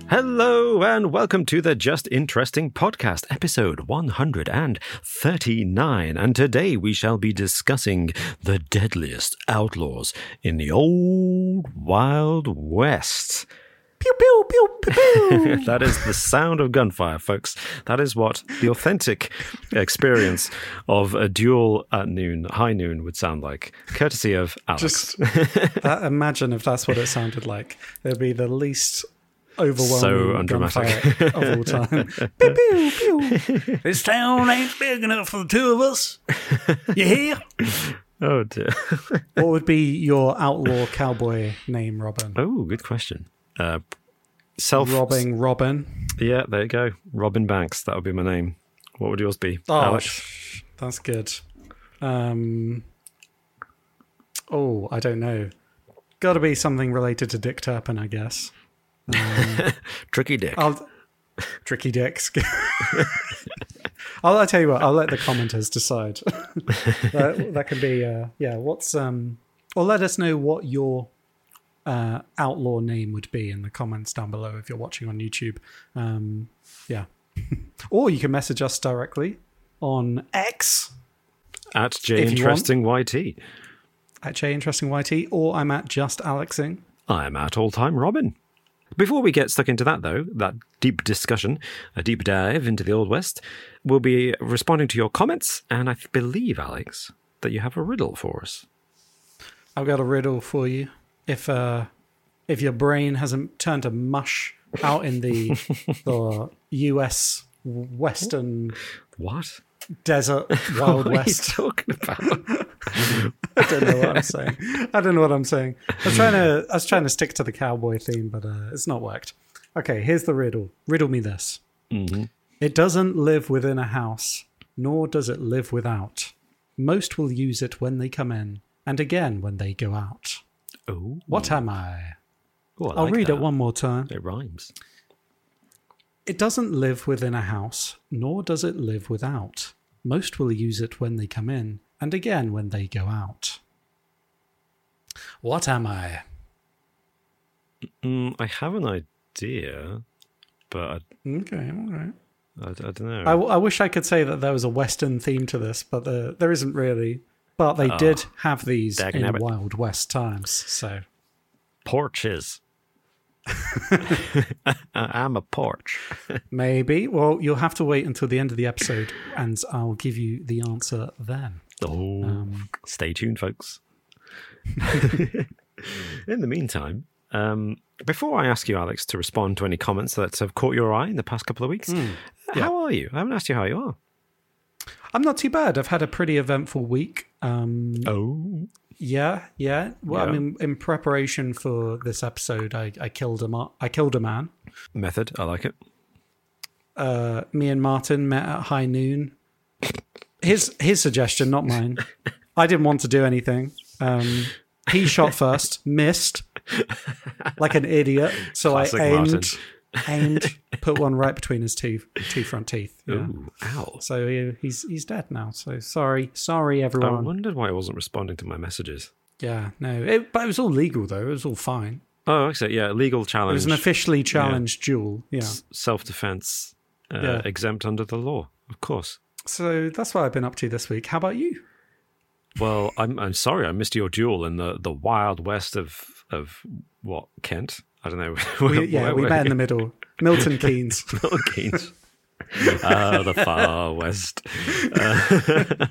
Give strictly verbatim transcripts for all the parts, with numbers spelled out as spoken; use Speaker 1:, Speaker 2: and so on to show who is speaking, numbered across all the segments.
Speaker 1: Hello and welcome to the Just Interesting Podcast, episode one hundred thirty-nine. And today we shall be discussing the deadliest outlaws in the old Wild West.
Speaker 2: Pew, pew, pew, pew, pew.
Speaker 1: That is the sound of gunfire, folks. That is what the authentic experience of a duel at noon, high noon, would sound like, courtesy of Alex.
Speaker 2: Just that, imagine if that's what it sounded like. It'd be the least overwhelming
Speaker 1: So undramatic.
Speaker 2: gunfire of all time. Pew, pew, pew. This town ain't big enough for the two of us. You hear?
Speaker 1: Oh, dear.
Speaker 2: What would be your outlaw cowboy name, Robin?
Speaker 1: Oh, good question. Uh, self
Speaker 2: Robbing Robin.
Speaker 1: Yeah, there you go. Robin Banks. That would be my name. What would yours be,
Speaker 2: Oh,
Speaker 1: Alex?
Speaker 2: that's good. Um, oh, I don't know. Got to be something related to Dick Turpin, I guess. Um,
Speaker 1: Tricky Dick.
Speaker 2: I'll, tricky dicks. I'll, I'll tell you what. I'll let the commenters decide. that, that can be, uh, yeah. What's um, or let us know what your uh, outlaw name would be in the comments down below if you're watching on YouTube. Um, yeah, or you can message us directly on X
Speaker 1: At J Interesting Y T.
Speaker 2: at J Interesting Y T, or I'm at Just Alexing.
Speaker 1: I'm at All Time Robin. Before we get stuck into that, though, that deep discussion, a deep dive into the Old West, we'll be responding to your comments, and I believe, Alex, that you have a riddle for us.
Speaker 2: I've got a riddle for you. If uh, if your brain hasn't turned to mush out in the, the U S Western
Speaker 1: What?
Speaker 2: desert Wild
Speaker 1: what
Speaker 2: West.
Speaker 1: What are you talking about?
Speaker 2: I don't know what I'm saying. I don't know what I'm saying. I was trying to I was trying to stick to the cowboy theme, but uh, it's not worked. Okay, here's the riddle. Riddle me this.
Speaker 1: Mm-hmm.
Speaker 2: It doesn't live within a house, nor does it live without. Most will use it when they come in, and again when they go out.
Speaker 1: Oh,
Speaker 2: What am I?
Speaker 1: Oh, I
Speaker 2: I'll
Speaker 1: like
Speaker 2: read
Speaker 1: that.
Speaker 2: it one more time.
Speaker 1: It rhymes.
Speaker 2: It doesn't live within a house, nor does it live without. Most will use it when they come in, and again when they go out. What am I?
Speaker 1: Mm, I have an idea, but
Speaker 2: Okay, all right.
Speaker 1: I, I, I don't know.
Speaker 2: I, I wish I could say that there was a Western theme to this, but uh, there isn't really. But they
Speaker 1: Oh,
Speaker 2: did have these
Speaker 1: daggin'
Speaker 2: in
Speaker 1: nabbit.
Speaker 2: Wild West times, so...
Speaker 1: Porches. I'm a porch.
Speaker 2: Maybe. Well, you'll have to wait until the end of the episode, and I'll give you the answer then.
Speaker 1: Oh,
Speaker 2: Um,
Speaker 1: stay tuned, folks. In the meantime, um, before I ask you, Alex, to respond to any comments that have caught your eye in the past couple of weeks,
Speaker 2: Mm,
Speaker 1: how are you? I haven't asked you how you are.
Speaker 2: I'm not too bad. I've had a pretty eventful week. Um,
Speaker 1: Oh.
Speaker 2: Yeah, yeah. Well,
Speaker 1: Yeah.
Speaker 2: I mean, in preparation for this episode, I, I killed a ma- I killed a man.
Speaker 1: Method, I like it.
Speaker 2: Uh, me and Martin met at high noon. His his suggestion, not mine. I didn't want to do anything. Um, he shot first, missed, like an idiot. So
Speaker 1: Classic
Speaker 2: I aimed,
Speaker 1: Martin.
Speaker 2: aimed, put one right between his two two front teeth. Yeah.
Speaker 1: Ooh, ow.
Speaker 2: So he, he's he's dead now. So sorry, sorry
Speaker 1: I
Speaker 2: everyone.
Speaker 1: wondered why I wasn't responding to my messages.
Speaker 2: Yeah, no, it, but it was all legal though. It was all fine.
Speaker 1: Oh, actually, yeah, legal
Speaker 2: It
Speaker 1: challenge.
Speaker 2: was an officially challenged duel. Yeah.
Speaker 1: S- self-defense, uh,
Speaker 2: Yeah.
Speaker 1: exempt under the law, of course.
Speaker 2: So that's what I've been up to this week. How about you?
Speaker 1: Well, I'm I'm sorry I missed your duel in the, the wild west of of what, Kent? I don't know.
Speaker 2: We, yeah, we met in the middle. Milton Keynes.
Speaker 1: Milton Keynes. Ah, the far west. Uh,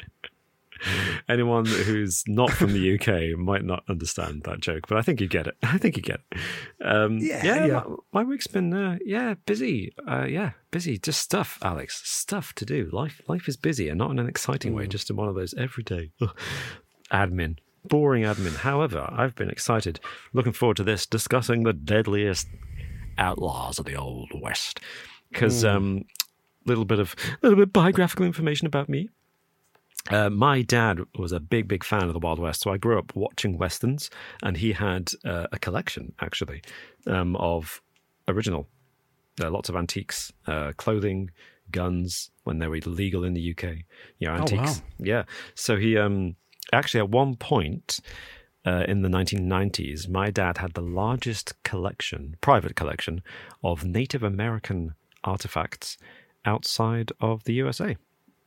Speaker 1: anyone who's not from the U K might not understand that joke, but I think you get it. I think you get it. Um,
Speaker 2: Yeah,
Speaker 1: yeah,
Speaker 2: yeah.
Speaker 1: My, my week's been uh, yeah busy. Uh, yeah, busy. Just stuff, Alex. Stuff to do. Life life is busy, and not in an exciting way. Just in one of those everyday ugh, admin, boring admin. However, I've been excited, looking forward to this, discussing the deadliest outlaws of the Old West. Because a um, little bit of little bit of biographical information about me. Uh, my dad was a big, big fan of the Wild West, so I grew up watching westerns, and he had uh, a collection, actually, um, of original, uh, lots of antiques, uh, clothing, guns, when they were legal in the U K, you know, antiques.
Speaker 2: Oh, wow.
Speaker 1: Yeah. So he um, actually, at one point, uh, in the nineteen nineties, my dad had the largest collection, private collection, of Native American artifacts outside of the U S A.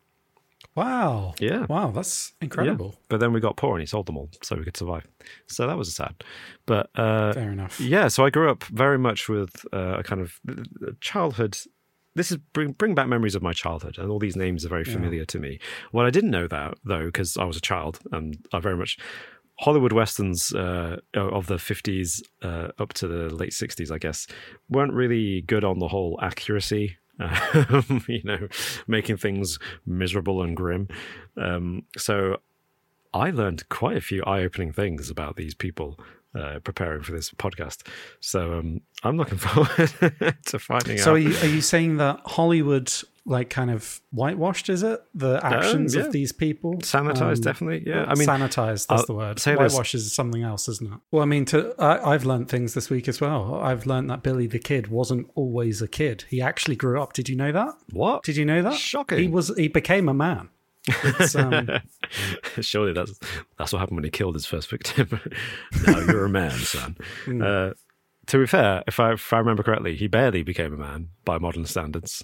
Speaker 2: Wow.
Speaker 1: Yeah.
Speaker 2: Wow, that's incredible.
Speaker 1: Yeah. But then we got poor and he sold them all so we could survive. So that was sad. But uh,
Speaker 2: Fair enough.
Speaker 1: Yeah, so I grew up very much with uh, a kind of childhood. This is bring bring back memories of my childhood, and all these names are very familiar yeah. to me. What I didn't know that though, because I was a child, and I very much Hollywood westerns uh, of the fifties uh, up to the late sixties, I guess, weren't really good on the whole accuracy. Um, you know, making things miserable and grim. Um, so I learned quite a few eye-opening things about these people uh, preparing for this podcast. So um, I'm looking forward to finding
Speaker 2: so
Speaker 1: out.
Speaker 2: So are you, are you saying that Hollywood, like, kind of whitewashed, is it? The actions
Speaker 1: um, yeah.
Speaker 2: of these people?
Speaker 1: Sanitized, um, definitely, yeah. I mean,
Speaker 2: sanitized, that's I'll the word. Whitewash is something else, isn't it? Well, I mean, to, I, I've learned things this week as well. I've learned that Billy the Kid wasn't always a kid. He actually grew up. Did you know that?
Speaker 1: What?
Speaker 2: Did you know that?
Speaker 1: Shocking.
Speaker 2: He was. He became a man. Um,
Speaker 1: Surely that's that's what happened when he killed his first victim. Now you're a man, son. Mm. Uh, to be fair, if I, if I remember correctly, he barely became a man by modern standards.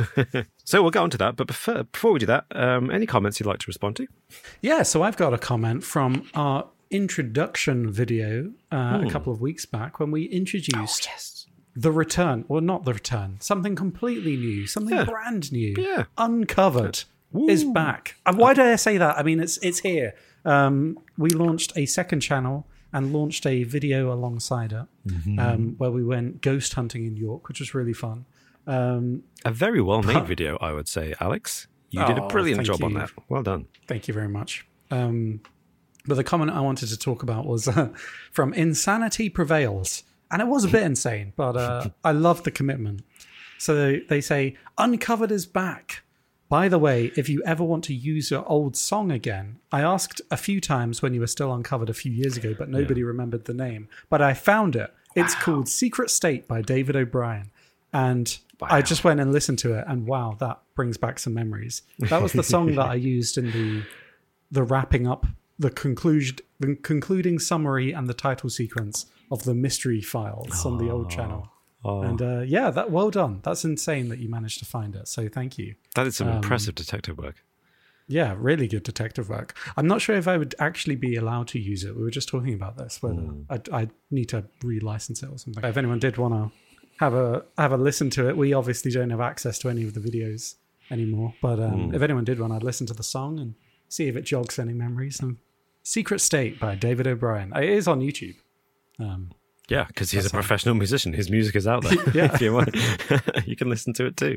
Speaker 1: So we'll get on to that. But before, before we do that, um, any comments you'd like to respond to?
Speaker 2: Yeah, so I've got a comment from our introduction video uh, mm. a couple of weeks back when we introduced...
Speaker 1: Oh, yes.
Speaker 2: The return, or not the return, something completely new, something
Speaker 1: yeah.
Speaker 2: brand new,
Speaker 1: yeah.
Speaker 2: uncovered,
Speaker 1: Ooh.
Speaker 2: is back. And why did I say that? I mean, it's it's here. Um, we launched a second channel and launched a video alongside it, mm-hmm. um, where we went ghost hunting in York, which was really fun. Um,
Speaker 1: a very well-made but, video, I would say, Alex. You oh, did a brilliant job you. on that. Well done.
Speaker 2: Thank you very much. Um, but the comment I wanted to talk about was uh, from Insanity Prevails. And it was a bit insane, but uh, I loved the commitment. So they, they say, Uncovered is back. By the way, if you ever want to use your old song again, I asked a few times when you were still uncovered a few years ago, but nobody yeah. remembered the name. But I found it. It's wow. called Secret State by David O'Brien. And wow. I just went and listened to it, and wow, that brings back some memories. That was the song that I used in the the wrapping up, the conclusion, the concluding summary and the title sequence of the Mystery Files oh, on the old channel. Oh. And uh, yeah, that well done. That's insane that you managed to find it. So thank you.
Speaker 1: That is some
Speaker 2: um,
Speaker 1: impressive detective work.
Speaker 2: Yeah, really good detective work. I'm not sure if I would actually be allowed to use it. We were just talking about this, whether mm. I'd, I'd need to re-license it or something. If anyone did want to have a have a listen to it, we obviously don't have access to any of the videos anymore. But um, mm. if anyone did want, I'd listen to the song and see if it jogs any memories. And Secret State by David O'Brien. It is on YouTube. Um,
Speaker 1: yeah, because he's a professional musician. His music is out there.
Speaker 2: Yeah.
Speaker 1: If you want, you can listen to it too.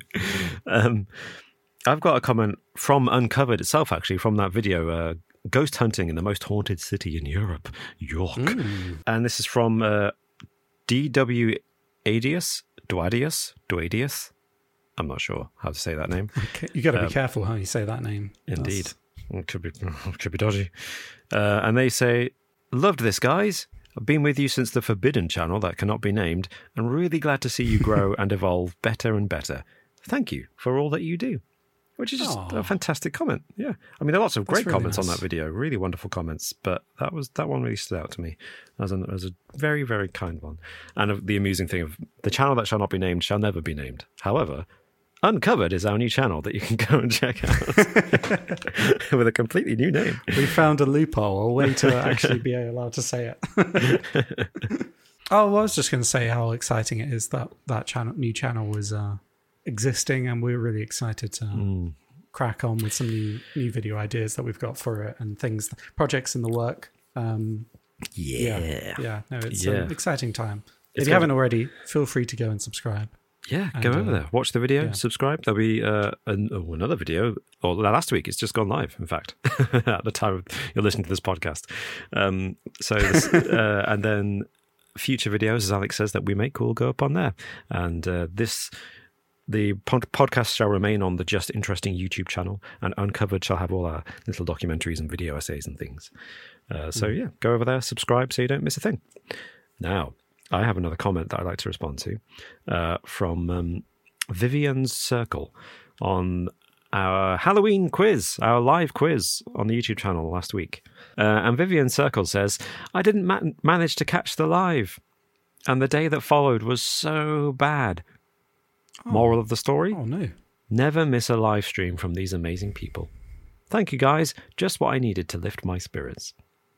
Speaker 1: Um, I've got a comment from Uncovered itself, actually, from that video, uh, Ghost Hunting in the Most Haunted City in Europe, York. Mm. And this is from uh, D W Adius, Duadius, Duadius. I'm not sure how to say that name.
Speaker 2: Okay. You got to be um, careful how you say that name.
Speaker 1: Indeed. It could be, could be dodgy. Uh, and they say, loved this, guys. I've been with you since the Forbidden channel that cannot be named, and really glad to see you grow and evolve better and better. Thank you for all that you do. Which is just Aww. a fantastic comment. Yeah. I mean, there are lots of great really comments nice. on that video, really wonderful comments, but that was that one really stood out to me as a, as a very, very kind one. And the amusing thing of the channel that shall not be named shall never be named. However, Uncovered is our new channel that you can go and check out with a completely new name.
Speaker 2: We found a loophole, a way to actually be allowed to say it. Oh, well, I was just going to say how exciting it is that that channel, new channel was uh, existing, and we're really excited to mm. crack on with some new new video ideas that we've got for it and things, projects in the work. Um,
Speaker 1: yeah.
Speaker 2: yeah, yeah, no, it's
Speaker 1: yeah.
Speaker 2: an exciting time.
Speaker 1: It's
Speaker 2: if you haven't already, feel free to go and subscribe.
Speaker 1: Yeah,
Speaker 2: and,
Speaker 1: go over
Speaker 2: uh,
Speaker 1: there, watch the video,
Speaker 2: yeah.
Speaker 1: subscribe. There'll be uh, an, oh, another video, or last week, it's just gone live, in fact, at the time you're listening to this podcast. Um, so, this, uh, and then future videos, as Alex says, that we make will go up on there. And uh, this, the pod- podcast shall remain on the Just Interesting YouTube channel, and Uncovered shall have all our little documentaries and video essays and things. Uh, so, mm. yeah, go over there, subscribe so you don't miss a thing. Now, I have another comment that I'd like to respond to uh, from um, Vivian's Circle on our Halloween quiz, our live quiz on the YouTube channel last week. Uh, and Vivian Circle says, I didn't ma- manage to catch the live, and the day that followed was so bad. Oh. Moral of the story?
Speaker 2: Oh, no.
Speaker 1: Never miss a live stream from these amazing people. Thank you, guys. Just what I needed to lift my spirits.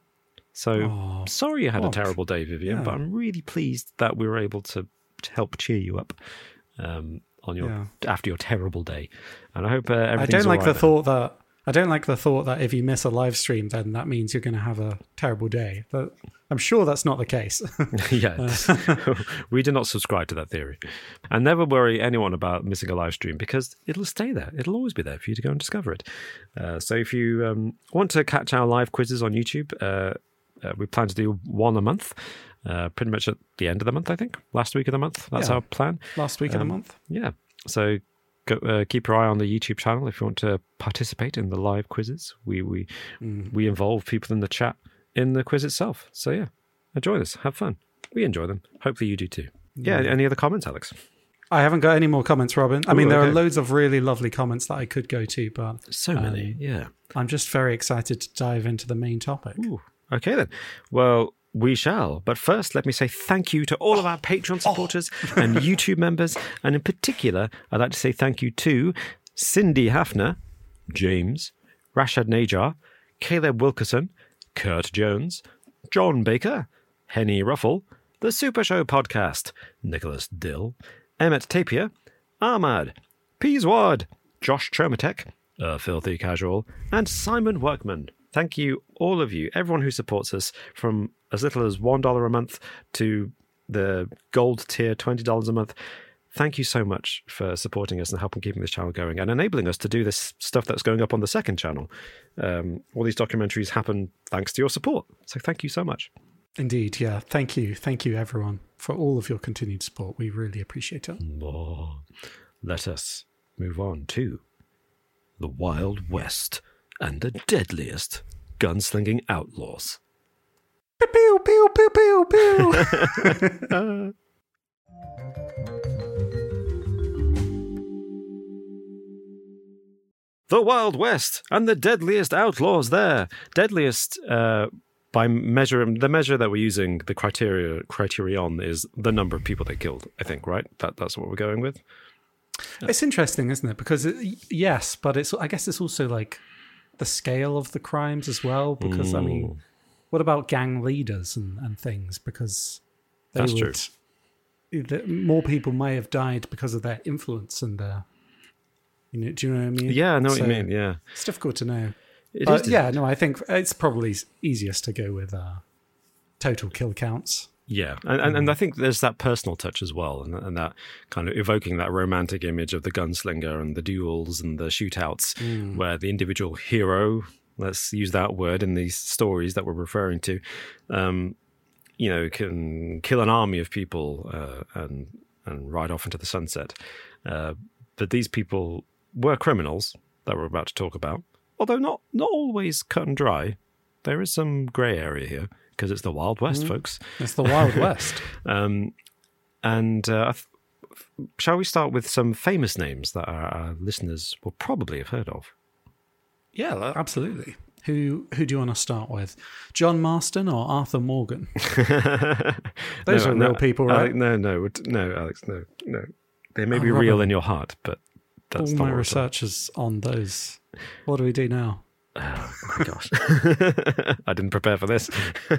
Speaker 1: So, oh, sorry you had what? a terrible day, Vivian, yeah. but I'm really pleased that we were able to, to help cheer you up um, on your yeah. after your terrible day. And I hope uh, everything's
Speaker 2: I don't like
Speaker 1: right
Speaker 2: the
Speaker 1: now.
Speaker 2: thought that I don't like the thought that if you miss a live stream, then that means you're going to have a terrible day. But I'm sure that's not the case.
Speaker 1: Yes, we do not subscribe to that theory. And never worry anyone about missing a live stream, because it'll stay there. It'll always be there for you to go and discover it. Uh, so if you um, want to catch our live quizzes on YouTube, uh, uh, we plan to do one a month, uh, pretty much at the end of the month, I think. Last week of the month. That's
Speaker 2: yeah.
Speaker 1: our plan.
Speaker 2: Last week
Speaker 1: um,
Speaker 2: of the month.
Speaker 1: Yeah. So go, uh, keep your eye on the YouTube channel if you want to participate in the live quizzes. We we mm. we involve people in the chat in the quiz itself. So yeah, enjoy this. Have fun. We enjoy them. Hopefully you do too. Yeah. yeah. Any other comments, Alex?
Speaker 2: I haven't got any more comments, Robin. I
Speaker 1: Ooh,
Speaker 2: mean, there
Speaker 1: okay.
Speaker 2: are loads of really lovely comments that I could go to, but
Speaker 1: so many. Um, yeah.
Speaker 2: I'm just very excited to dive into the main topic.
Speaker 1: Ooh. Okay then. Well, we shall. But first, let me say thank you to all of our Patreon supporters oh. and YouTube members. And in particular, I'd like to say thank you to Cindy Hafner, James, Rashad Najar, Caleb Wilkerson, Kurt Jones, John Baker, Henny Ruffle, The Super Show Podcast, Nicholas Dill, Emmett Tapia, Ahmad, Peaswad, Josh Chomatek, A Filthy Casual, and Simon Workman. Thank you, all of you, everyone who supports us, from as little as one dollar a month to the gold tier, twenty dollars a month. Thank you so much for supporting us and helping keeping this channel going and enabling us to do this stuff that's going up on the second channel. Um, all these documentaries happen thanks to your support. So thank you so much.
Speaker 2: Indeed, yeah. Thank you. Thank you, everyone, for all of your continued support. We really appreciate it.
Speaker 1: Oh, let us move on to the Wild West and the deadliest gunslinging outlaws.
Speaker 2: Pew, pew, pew, pew, pew.
Speaker 1: The Wild West and the deadliest outlaws there. Deadliest, uh, by measure, the measure that we're using, the criteria criterion is the number of people they killed, I think, right? That That's what we're going with.
Speaker 2: It's interesting, isn't it? Because, it, yes, but it's I guess it's also like the scale of the crimes as well. Because, mm. I mean, what about gang leaders and, and things? Because they
Speaker 1: That's
Speaker 2: would,
Speaker 1: true.
Speaker 2: The, more people may have died because of their influence and their... You know, do you know what I mean?
Speaker 1: Yeah, I know
Speaker 2: so
Speaker 1: what you mean, yeah.
Speaker 2: It's difficult to know.
Speaker 1: It
Speaker 2: but
Speaker 1: is
Speaker 2: yeah, no, I think it's probably easiest to go with uh, total kill counts.
Speaker 1: Yeah, and, and and I think there's that personal touch as well, and, and that kind of evoking that romantic image of the gunslinger and the duels and the shootouts, mm. where the individual hero, let's use that word in these stories that we're referring to, um, you know, can kill an army of people uh, and and ride off into the sunset. Uh, but these people were criminals that we're about to talk about, although not not always cut and dry. There is some grey area here because it's the Wild West, mm. folks.
Speaker 2: It's the Wild West.
Speaker 1: um, and uh, shall we start with some famous names that our, our listeners will probably have heard of?
Speaker 2: Yeah, absolutely. Who who do you want to start with? John Marston or Arthur Morgan? Those
Speaker 1: no,
Speaker 2: are
Speaker 1: no,
Speaker 2: real people, right?
Speaker 1: Alex, no, no, no, Alex, no, no. They may oh, be Robert, real in your heart, but that's
Speaker 2: all
Speaker 1: not
Speaker 2: my research is on those. What do we do now?
Speaker 1: Oh my gosh. I didn't prepare for this.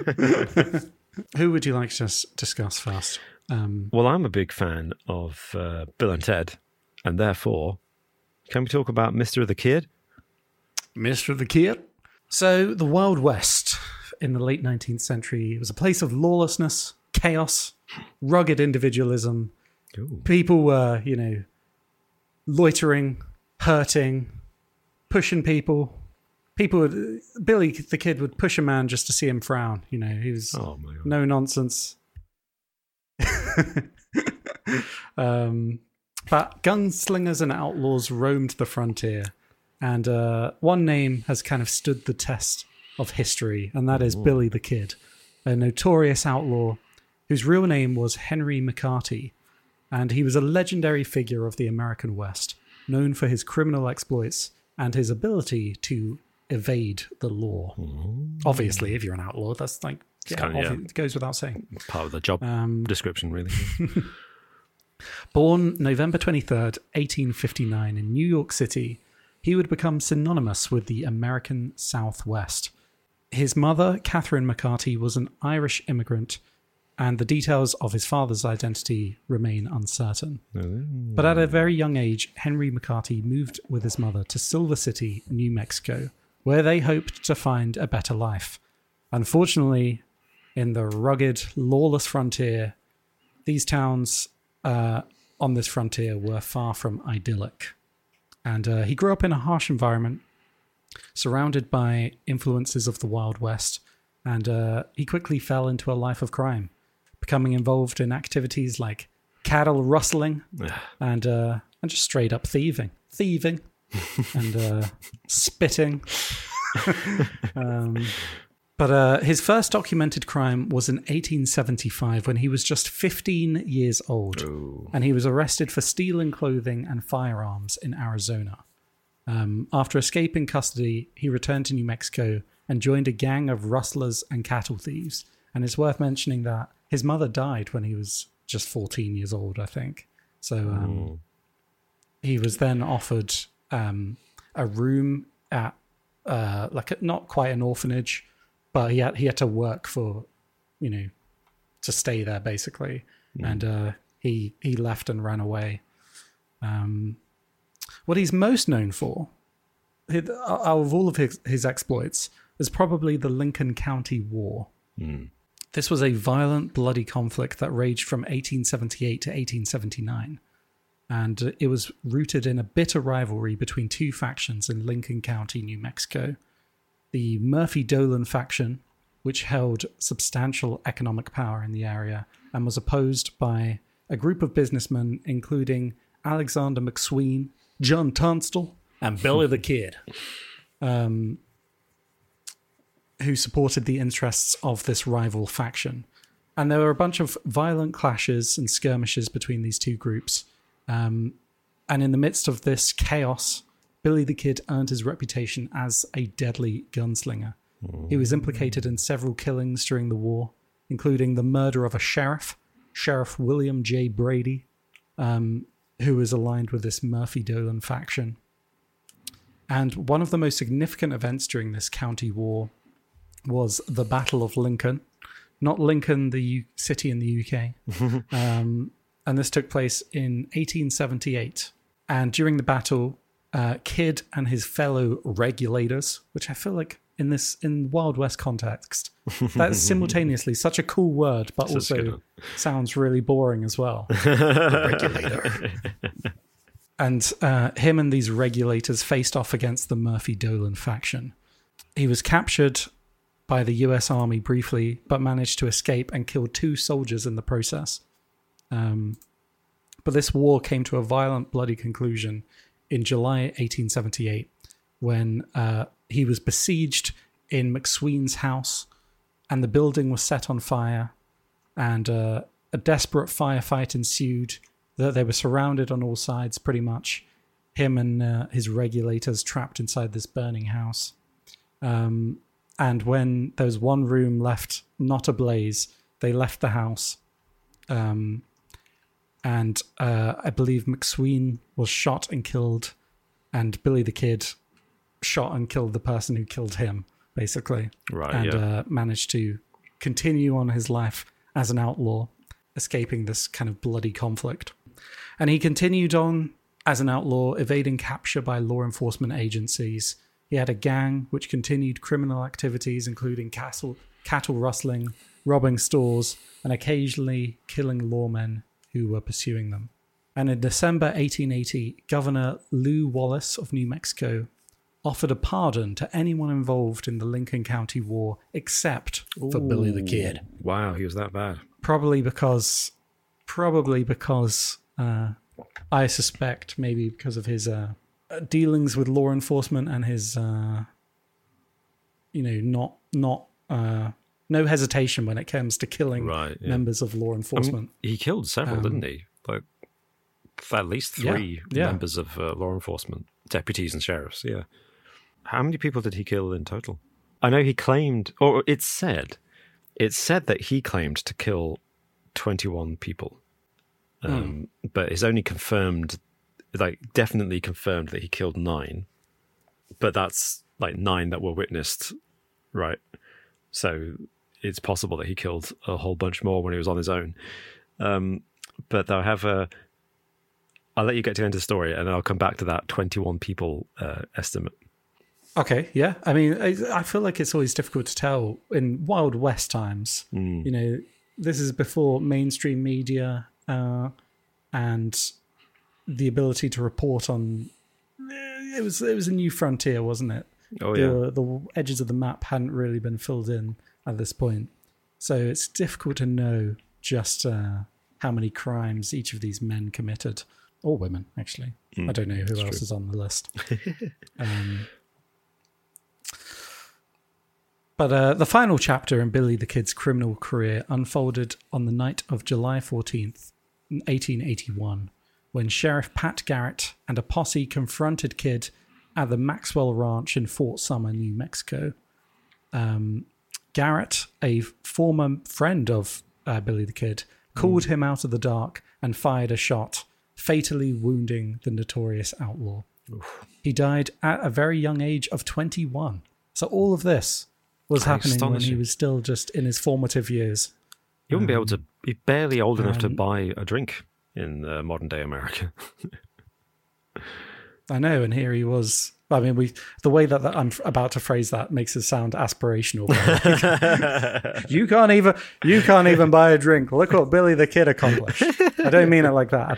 Speaker 2: Who would you like to discuss first? Um,
Speaker 1: well, I'm a big fan of uh, Bill and Ted, and therefore, can we talk about Mister the Kid?
Speaker 2: Mister the Kid? So, the Wild West in the late nineteenth century was a place of lawlessness, chaos, rugged individualism. Ooh. People were, you know, loitering, hurting, pushing people. People would, Billy the Kid would push a man just to see him frown. You know, he was
Speaker 1: oh my God.
Speaker 2: No nonsense. um, but gunslingers and outlaws roamed the frontier. And uh, one name has kind of stood the test of history, and that is Ooh. Billy the Kid, a notorious outlaw whose real name was Henry McCarty. And he was a legendary figure of the American West. known for his criminal exploits and his ability to evade the law. Mm. Obviously, if you're an outlaw, that's like, yeah,
Speaker 1: kind of, yeah.
Speaker 2: it goes without saying.
Speaker 1: Part of the job um, description, really.
Speaker 2: Born November twenty-third, eighteen fifty-nine in New York City, he would become synonymous with the American Southwest. His mother, Catherine McCarty, was an Irish immigrant, and the details of his father's identity remain uncertain. Mm. But at a very young age, Henry McCarty moved with his mother to Silver City, New Mexico, where they hoped to find a better life. Unfortunately, in the rugged, lawless frontier, these towns uh, on this frontier were far from idyllic. And uh, he grew up in a harsh environment, surrounded by influences of the Wild West, and uh, he quickly fell into a life of crime, becoming involved in activities like cattle rustling and uh, and just straight up thieving, thieving, and uh, spitting. um, but uh, his first documented crime was in eighteen seventy-five when he was just fifteen years old, Ooh. and he was arrested for stealing clothing and firearms in Arizona. Um, after escaping custody, he returned to New Mexico and joined a gang of rustlers and cattle thieves. And it's worth mentioning that his mother died when he was just fourteen years old, I think. So um, he was then offered um, a room at uh, like a, not quite an orphanage, but he had he had to work for, you know, to stay there basically. Mm. And uh, he he left and ran away. Um, what he's most known for, out of all of his, his exploits, is probably the Lincoln County War. Mm. This was a violent, bloody conflict that raged from eighteen seventy-eight to eighteen seventy-nine, and it was rooted in a bitter rivalry between two factions in Lincoln County, New Mexico. The Murphy-Dolan faction, which held substantial economic power in the area and was opposed by a group of businessmen including Alexander McSween, John Tunstall, and Billy the Kid, um, who supported the interests of this rival faction. And there were a bunch of violent clashes and skirmishes between these two groups. Um, and in the midst of this chaos, Billy the Kid earned his reputation as a deadly gunslinger. Mm. He was implicated in several killings during the war, including the murder of a sheriff, Sheriff William J. Brady, um, who was aligned with this Murphy-Dolan faction. And one of the most significant events during this county war was the Battle of Lincoln. Not Lincoln, the U- city in the U K. um, and this took place in eighteen seventy-eight. And during the battle, uh, Kidd and his fellow regulators, which I feel like in this in Wild West context, that's simultaneously such a cool word, but this also sounds really boring as well. Regulator. And uh, him and these regulators faced off against the Murphy-Dolan faction. He was captured by the U S Army briefly, but managed to escape and killed two soldiers in the process. Um, but this war came to a violent, bloody conclusion in July eighteen seventy-eight, when uh, he was besieged in McSween's house, and the building was set on fire, and uh, a desperate firefight ensued. They were surrounded on all sides, pretty much. Him and uh, his regulators trapped inside this burning house. Um, and when there was one room left not ablaze, they left the house. Um, and uh, I believe McSween was shot and killed, and Billy the Kid shot and killed the person who killed him, basically.
Speaker 1: Right,
Speaker 2: and
Speaker 1: yeah.
Speaker 2: uh, managed to continue on his life as an outlaw, escaping this kind of bloody conflict. And he continued on as an outlaw, evading capture by law enforcement agencies. He had a gang which continued criminal activities, including cattle, cattle rustling, robbing stores, and occasionally killing lawmen who were pursuing them. And in December eighteen eighty, Governor Lew Wallace of New Mexico offered a pardon to anyone involved in the Lincoln County War except for
Speaker 1: Ooh,
Speaker 2: Billy the Kid.
Speaker 1: Wow, he was that bad.
Speaker 2: Probably because, probably because, uh, I suspect maybe because of his uh, dealings with law enforcement and his, uh, you know, not not uh, no hesitation when it comes to killing
Speaker 1: right, yeah.
Speaker 2: members of law enforcement.
Speaker 1: I mean, he killed several,
Speaker 2: um,
Speaker 1: didn't he? Like at least three
Speaker 2: Yeah, yeah.
Speaker 1: members of uh, law enforcement, deputies and sheriffs. Yeah. How many people did he kill in total? I know he claimed, or it's said, it's said that he claimed to kill twenty-one people. Um, mm. But it's only confirmed, like definitely confirmed that he killed nine. But that's like nine that were witnessed, right? So it's possible that he killed a whole bunch more when he was on his own. Um, but they'll have a... I'll let you get to the end of the story, and then I'll come back to that twenty-one people uh, estimate.
Speaker 2: Okay, yeah. I mean, I, I feel like it's always difficult to tell in Wild West times. Mm. You know, this is before mainstream media uh, and the ability to report on... It was it was a new frontier, wasn't it?
Speaker 1: Oh,
Speaker 2: the,
Speaker 1: yeah.
Speaker 2: The edges of the map hadn't really been filled in at this point. So it's difficult to know just uh, how many crimes each of these men committed. Or women, actually. Mm, I don't know who else true. is on the list. um, but uh, the final chapter in Billy the Kid's criminal career unfolded on the night of July fourteenth, eighteen eighty-one, when Sheriff Pat Garrett and a posse confronted Kid at the Maxwell Ranch in Fort Summer, New Mexico. Um, Garrett, a former friend of uh, Billy the Kid, called mm. him out of the dark and fired a shot, fatally wounding the notorious outlaw. Oof. He died at a very young age of twenty-one. So all of this was That's happening when he was still just in his formative years.
Speaker 1: He wouldn't um, be able to... He's barely old enough um, to buy a drink in uh, modern-day America.
Speaker 2: I know, and here he was... I mean, we the way that, that I'm about to phrase that makes it sound aspirational. you can't even you can't even buy a drink. Look what Billy the Kid accomplished. I don't mean it like that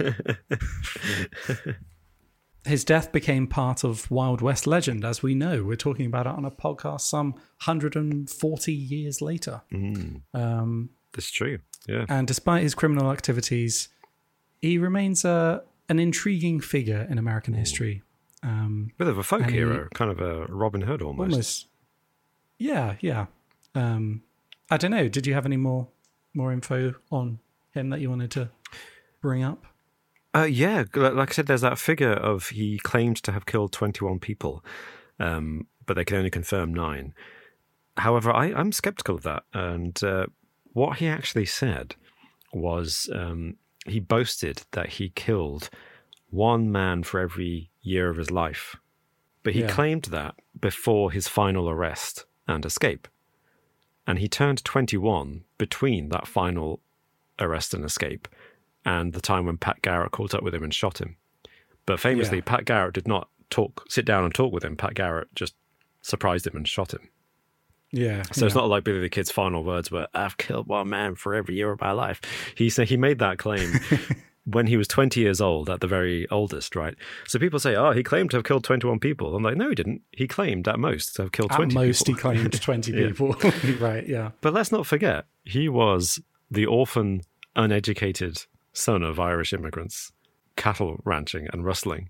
Speaker 2: at all. His death became part of Wild West legend, as we know. We're talking about it on a podcast some one hundred forty years later.
Speaker 1: Mm.
Speaker 2: Um,
Speaker 1: That's true, yeah.
Speaker 2: And despite his criminal activities, he remains a, an intriguing figure in American history. Um,
Speaker 1: Bit of a folk hero, kind of a Robin Hood almost. Almost.
Speaker 2: Yeah, yeah. Um, I don't know. Did you have any more more info on him that you wanted to bring up?
Speaker 1: Uh, yeah, like I said, there's that figure of he claimed to have killed twenty-one people, um, but they can only confirm nine. However, I, I'm skeptical of that. And uh, what he actually said was um, he boasted that he killed one man for every year of his life. But he yeah. claimed that before his final arrest and escape. And he turned twenty-one between that final arrest and escape and the time when Pat Garrett caught up with him and shot him. But famously, yeah. Pat Garrett did not talk, sit down and talk with him. Pat Garrett just surprised him and shot him.
Speaker 2: Yeah.
Speaker 1: So
Speaker 2: yeah.
Speaker 1: it's not like Billy the Kid's final words were, "I've killed one man for every year of my life." He said he made that claim when he was twenty years old, at the very oldest, right? So people say, "Oh, he claimed to have killed twenty-one people." I'm like, no, he didn't. He claimed at most to have killed twenty people.
Speaker 2: At most, he claimed twenty
Speaker 1: yeah.
Speaker 2: people. Right, yeah.
Speaker 1: But let's not forget, he was the orphan, uneducated son of Irish immigrants, cattle ranching and rustling.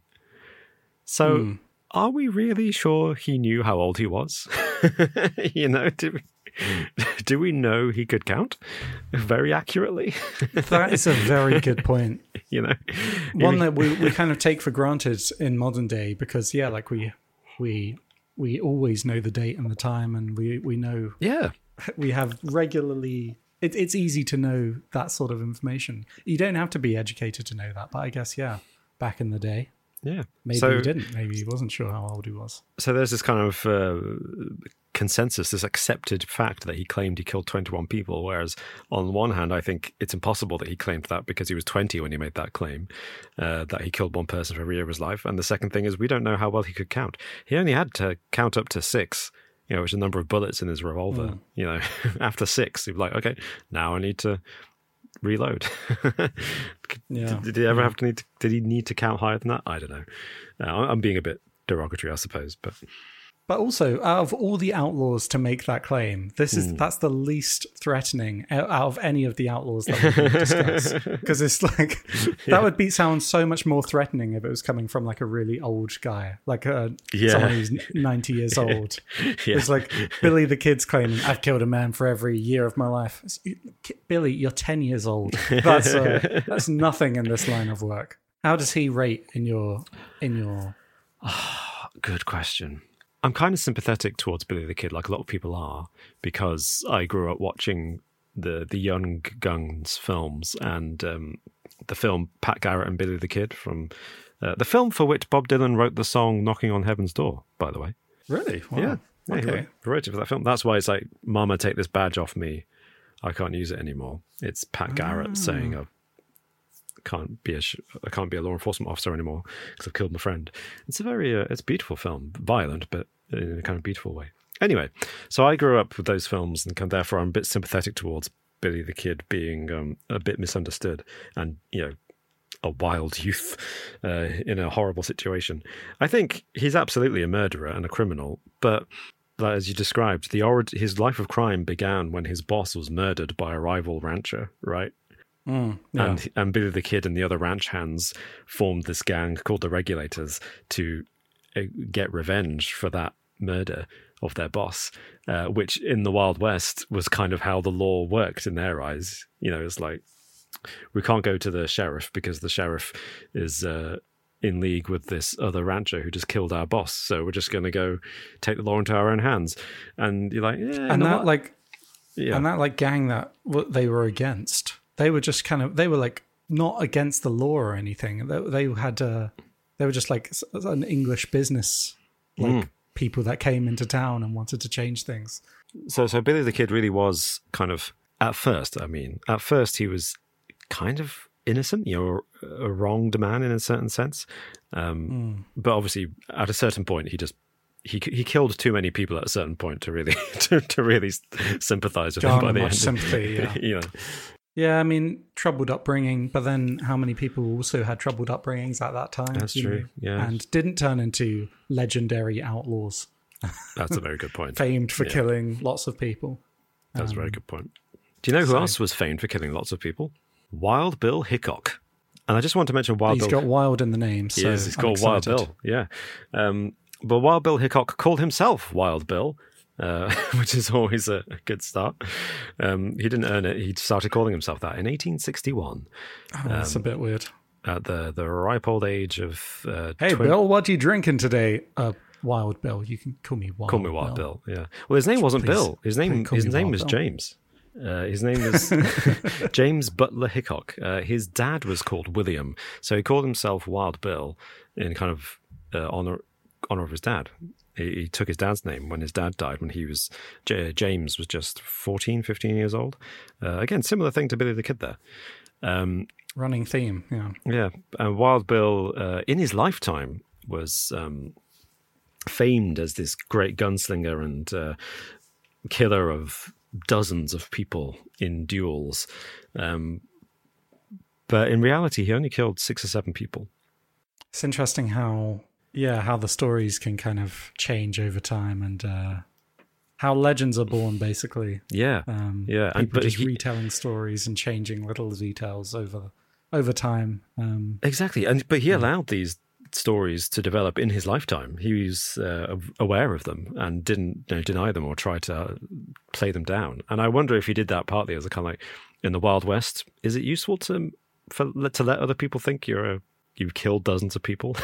Speaker 1: So mm. are we really sure he knew how old he was? you know, do we, do we know he could count very accurately?
Speaker 2: That is a very good point.
Speaker 1: You know,
Speaker 2: one that we, we kind of take for granted in modern day because, yeah, like we we we always know the date and the time, and we, we know.
Speaker 1: Yeah.
Speaker 2: We have regularly. It, it's easy to know that sort of information. You don't have to be educated to know that, but I guess, yeah, back in the day.
Speaker 1: Yeah.
Speaker 2: Maybe
Speaker 1: so,
Speaker 2: he didn't. Maybe he wasn't sure how old he was.
Speaker 1: So there's this kind of uh, consensus, this accepted fact that he claimed he killed twenty-one people, whereas on one hand, I think it's impossible that he claimed that because he was twenty when he made that claim, uh, that he killed one person for every year of his life. And the second thing is we don't know how well he could count. He only had to count up to six, you know, which is the number of bullets in his revolver. Mm. You know, after six, he'd be like, okay, now I need to reload.
Speaker 2: yeah.
Speaker 1: Did, did he ever
Speaker 2: yeah.
Speaker 1: have to need to, did he need to count higher than that? I don't know. Uh, I'm being a bit derogatory, I suppose, but
Speaker 2: but also out of all the outlaws to make that claim, this is
Speaker 1: mm.
Speaker 2: that's the least threatening out of any of the outlaws that we're going to discuss, because it's like that
Speaker 1: yeah.
Speaker 2: would be sound so much more threatening if it was coming from like a really old guy, like a
Speaker 1: yeah.
Speaker 2: someone who's ninety years old.
Speaker 1: yeah.
Speaker 2: It's like Billy the Kid's claiming, "I've killed a man for every year of my life." It's, Billy, you're ten years old. That's uh, that's nothing in this line of work. How does he rate in your in your?
Speaker 1: Good question. I'm kind of sympathetic towards Billy the Kid, like a lot of people are, because I grew up watching the the Young Guns films and um, the film Pat Garrett and Billy the Kid from uh, the film for which Bob Dylan wrote the song "Knocking on Heaven's Door." By the way,
Speaker 2: Really? Wow.
Speaker 1: yeah, yeah, he
Speaker 2: Okay.
Speaker 1: wrote, wrote it for that film. That's why it's like, "Mama, take this badge off me. I can't use it anymore." It's Pat Garrett
Speaker 2: Ah.
Speaker 1: saying, "I can't be a sh- I can't be a law enforcement officer anymore because I've killed my friend." It's a very uh, it's a beautiful film, violent, but in a kind of beautiful way. Anyway, so I grew up with those films, and kind of therefore I'm a bit sympathetic towards Billy the Kid being um, a bit misunderstood and, you know, a wild youth uh, in a horrible situation. I think he's absolutely a murderer and a criminal, but like, as you described, the orid- his life of crime began when his boss was murdered by a rival rancher, right?
Speaker 2: Mm, yeah.
Speaker 1: And and Billy the Kid and the other ranch hands formed this gang called the Regulators to uh, get revenge for that murder of their boss, uh, which in the Wild West was kind of how the law worked in their eyes. You know, it's like, we can't go to the sheriff because the sheriff is uh, in league with this other rancher who just killed our boss. So we're just going to go take the law into our own hands. And you're like, yeah, you
Speaker 2: and
Speaker 1: know
Speaker 2: that
Speaker 1: what?
Speaker 2: like
Speaker 1: yeah.
Speaker 2: and that like gang that what they were against, they were just kind of they were like not against the law or anything. They, they had uh, they were just like s- an English business, like
Speaker 1: Mm.
Speaker 2: people that came into town and wanted to change things.
Speaker 1: So, so Billy the Kid really was kind of, at first, I mean, at first he was kind of innocent, you know, a, a wronged man in a certain sense. Um,
Speaker 2: Mm.
Speaker 1: But obviously, at a certain point, he just he he killed too many people at a certain point to really to, to really sympathise with him
Speaker 2: Garner
Speaker 1: by the
Speaker 2: much
Speaker 1: end.
Speaker 2: sympathy, yeah.
Speaker 1: you know,
Speaker 2: Yeah, I mean, troubled upbringing, but then how many people also had troubled upbringings at that time?
Speaker 1: That's
Speaker 2: you
Speaker 1: true,
Speaker 2: know,
Speaker 1: yeah.
Speaker 2: and didn't turn into legendary outlaws,
Speaker 1: that's a very good point.
Speaker 2: famed for
Speaker 1: Yeah.
Speaker 2: killing lots of people.
Speaker 1: That's a very
Speaker 2: Um,
Speaker 1: good point. Do you know who
Speaker 2: so-
Speaker 1: else was famed for killing lots of people? Wild Bill Hickok. And I just want to mention Wild
Speaker 2: He's
Speaker 1: Bill.
Speaker 2: got Wild in the name, so
Speaker 1: He is. He's
Speaker 2: I'm
Speaker 1: called Wild
Speaker 2: excited.
Speaker 1: Bill. Yeah. Um, but Wild Bill Hickok called himself Wild Bill, uh, which is always a, a good start. Um, he didn't earn it. He started calling himself that in eighteen sixty-one
Speaker 2: Oh, that's a bit weird.
Speaker 1: at the, the ripe old age of uh,
Speaker 2: Hey,
Speaker 1: twen-
Speaker 2: Bill, what are you drinking today? Uh, Wild Bill. You can call me Wild.
Speaker 1: Call me Wild Bill. Yeah. Well, his name wasn't
Speaker 2: Please-
Speaker 1: Bill. His name
Speaker 2: please call
Speaker 1: his
Speaker 2: me
Speaker 1: name
Speaker 2: Wild
Speaker 1: was
Speaker 2: Bill.
Speaker 1: James. Uh, his name was James Butler Hickok. Uh, his dad was called William, so he called himself Wild Bill in kind of uh, honor honor of his dad. He, he took his dad's name when his dad died when he was J- James was just fourteen, fifteen years old. Uh, again, similar thing to Billy the Kid there. Um,
Speaker 2: Running theme. Yeah.
Speaker 1: yeah, and Wild Bill uh, in his lifetime was um, famed as this great gunslinger and uh, killer of dozens of people in duels. Um, but in reality, he only killed six or seven people.
Speaker 2: It's interesting how, yeah, how the stories can kind of change over time and uh, how legends are born, basically.
Speaker 1: Yeah,
Speaker 2: Um,
Speaker 1: yeah.
Speaker 2: people
Speaker 1: And, but
Speaker 2: just
Speaker 1: he,
Speaker 2: retelling stories and changing little details over over time. Um,
Speaker 1: exactly. And but he allowed these stories to develop in his lifetime. He was uh, aware of them and didn't you know, deny them or try to play them down. And I wonder if he did that partly as a kind of like in the Wild West. Is it useful to for to let other people think you're a you've killed dozens of people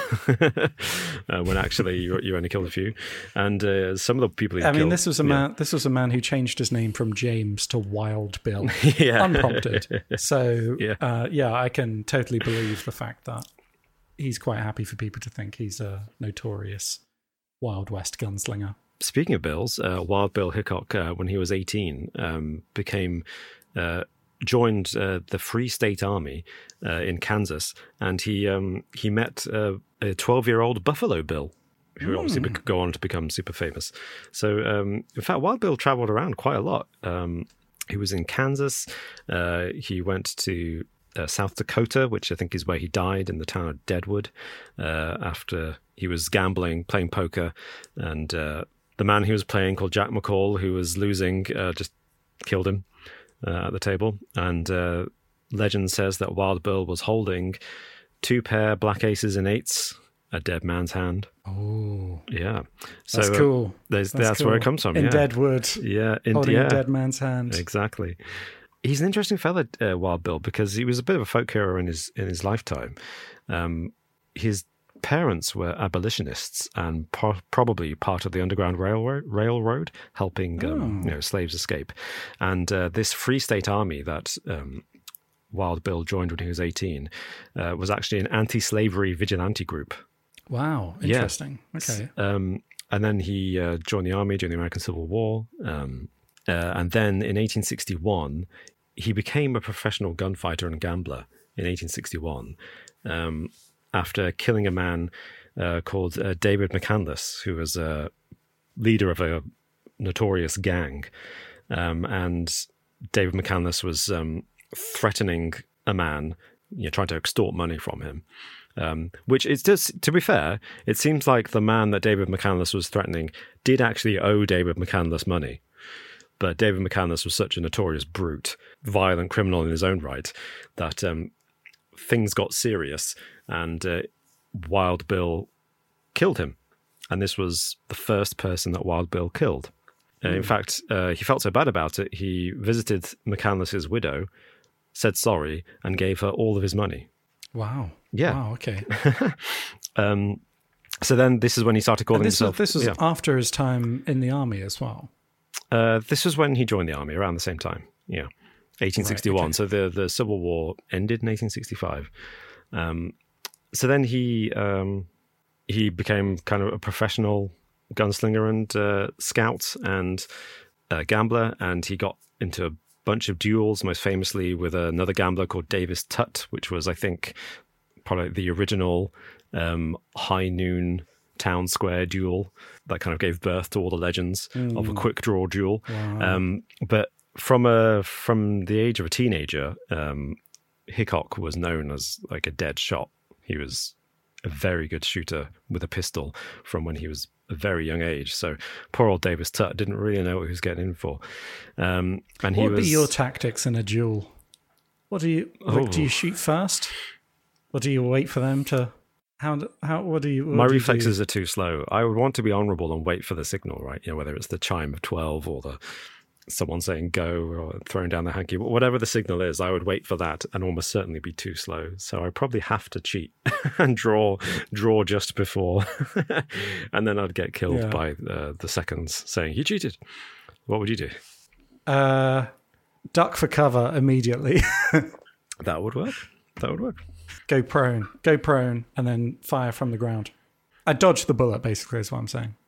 Speaker 1: uh, when actually you you only killed a few? And uh, some of the people he
Speaker 2: I mean,
Speaker 1: killed,
Speaker 2: this was a
Speaker 1: yeah.
Speaker 2: man. This was a man who changed his name from James to Wild Bill,
Speaker 1: yeah.
Speaker 2: unprompted. So,
Speaker 1: Yeah.
Speaker 2: uh, yeah, I can totally believe the fact that he's quite happy for people to think he's a notorious Wild West gunslinger.
Speaker 1: Speaking of Bills, uh, Wild Bill Hickok, uh, when he was eighteen, um, became uh, joined uh, the Free State Army uh, in Kansas, and he um, he met uh, a twelve-year-old Buffalo Bill, who obviously would go on to become super famous. So, um, in fact, Wild Bill traveled around quite a lot. Um, he was in Kansas. Uh, he went to uh, South Dakota, which I think is where he died, in the town of Deadwood, uh, after he was gambling, playing poker, and uh, the man he was playing, called Jack McCall, who was losing, uh, just killed him uh, at the table. And uh, legend says that Wild Bill was holding two pair black aces and eights, a dead man's hand.
Speaker 2: Oh,
Speaker 1: Yeah, so
Speaker 2: that's
Speaker 1: uh,
Speaker 2: cool.
Speaker 1: there's,
Speaker 2: That's
Speaker 1: that's where it
Speaker 2: cool.
Speaker 1: comes from.
Speaker 2: In
Speaker 1: yeah.
Speaker 2: Deadwood,
Speaker 1: Yeah, in,
Speaker 2: holding
Speaker 1: yeah,
Speaker 2: a dead man's hand.
Speaker 1: exactly. he's an interesting fella, uh, Wild Bill, because he was a bit of a folk hero in his in his lifetime. Um, his parents were abolitionists and po- probably part of the Underground Railroad, Railroad helping um,
Speaker 2: Oh.
Speaker 1: you know, slaves escape. And uh, this Free State Army that um, Wild Bill joined when he was eighteen uh, was actually an anti-slavery vigilante group.
Speaker 2: Wow,
Speaker 1: Yeah.
Speaker 2: interesting. Okay.
Speaker 1: Um, and then he uh, joined the army during the American Civil War. Um, uh, and then in eighteen sixty-one, he became a professional gunfighter and gambler in eighteen sixty-one um, after killing a man uh, called uh, David McCandless, who was a leader of a notorious gang. Um, and David McCandless was um, threatening a man, you know, trying to extort money from him. Um, which is just, to be fair, it seems like the man that David McCandless was threatening did actually owe David McCandless money. But David McCandless was such a notorious brute, violent criminal in his own right, that um, things got serious and uh, Wild Bill killed him. And this was the first person that Wild Bill killed. Uh, in fact, uh, he felt so bad about it, he visited McCandless's widow, said sorry, and gave her all of his money.
Speaker 2: Wow.
Speaker 1: Yeah.
Speaker 2: Wow, okay.
Speaker 1: um, so then this is when he started calling
Speaker 2: And this
Speaker 1: himself...
Speaker 2: was, this was
Speaker 1: yeah.
Speaker 2: after his time in the army as well.
Speaker 1: Uh, this was when he joined the army, around the same time. Yeah. eighteen sixty-one.
Speaker 2: Right, okay.
Speaker 1: So the, the Civil War ended in eighteen sixty-five. Um, so then he um, he became kind of a professional gunslinger and uh, scout and uh, gambler, and he got into a bunch of duels, most famously with another gambler called Davis Tutt, which was, I think, probably the original um, high noon town square duel that kind of gave birth to all the legends mm. of a quick draw duel.
Speaker 2: Wow.
Speaker 1: Um, but from a from the age of a teenager, um, Hickok was known as like a dead shot. He was a very good shooter with a pistol from when he was a very young age. So poor old Davis Tutt didn't really know what he was getting in for. Um, and he
Speaker 2: what would
Speaker 1: was
Speaker 2: be your tactics in a duel? What do you like,
Speaker 1: Oh.
Speaker 2: do you shoot first, or do you wait for them to? How how what do you? What
Speaker 1: My
Speaker 2: do you
Speaker 1: reflexes
Speaker 2: do?
Speaker 1: are too slow. I would want to be honourable and wait for the signal, right? You know, whether it's the chime of twelve or the someone saying go or throwing down the hanky, whatever the signal is, I would wait for that and almost certainly be too slow. So I probably have to cheat and draw draw just before, and then I'd get killed
Speaker 2: Yeah.
Speaker 1: by uh, the seconds saying you cheated. What would you do?
Speaker 2: Uh, duck for cover immediately.
Speaker 1: That would work. That would work.
Speaker 2: Go prone. Go prone, and then fire from the ground. I dodged the bullet, basically, is what I'm saying.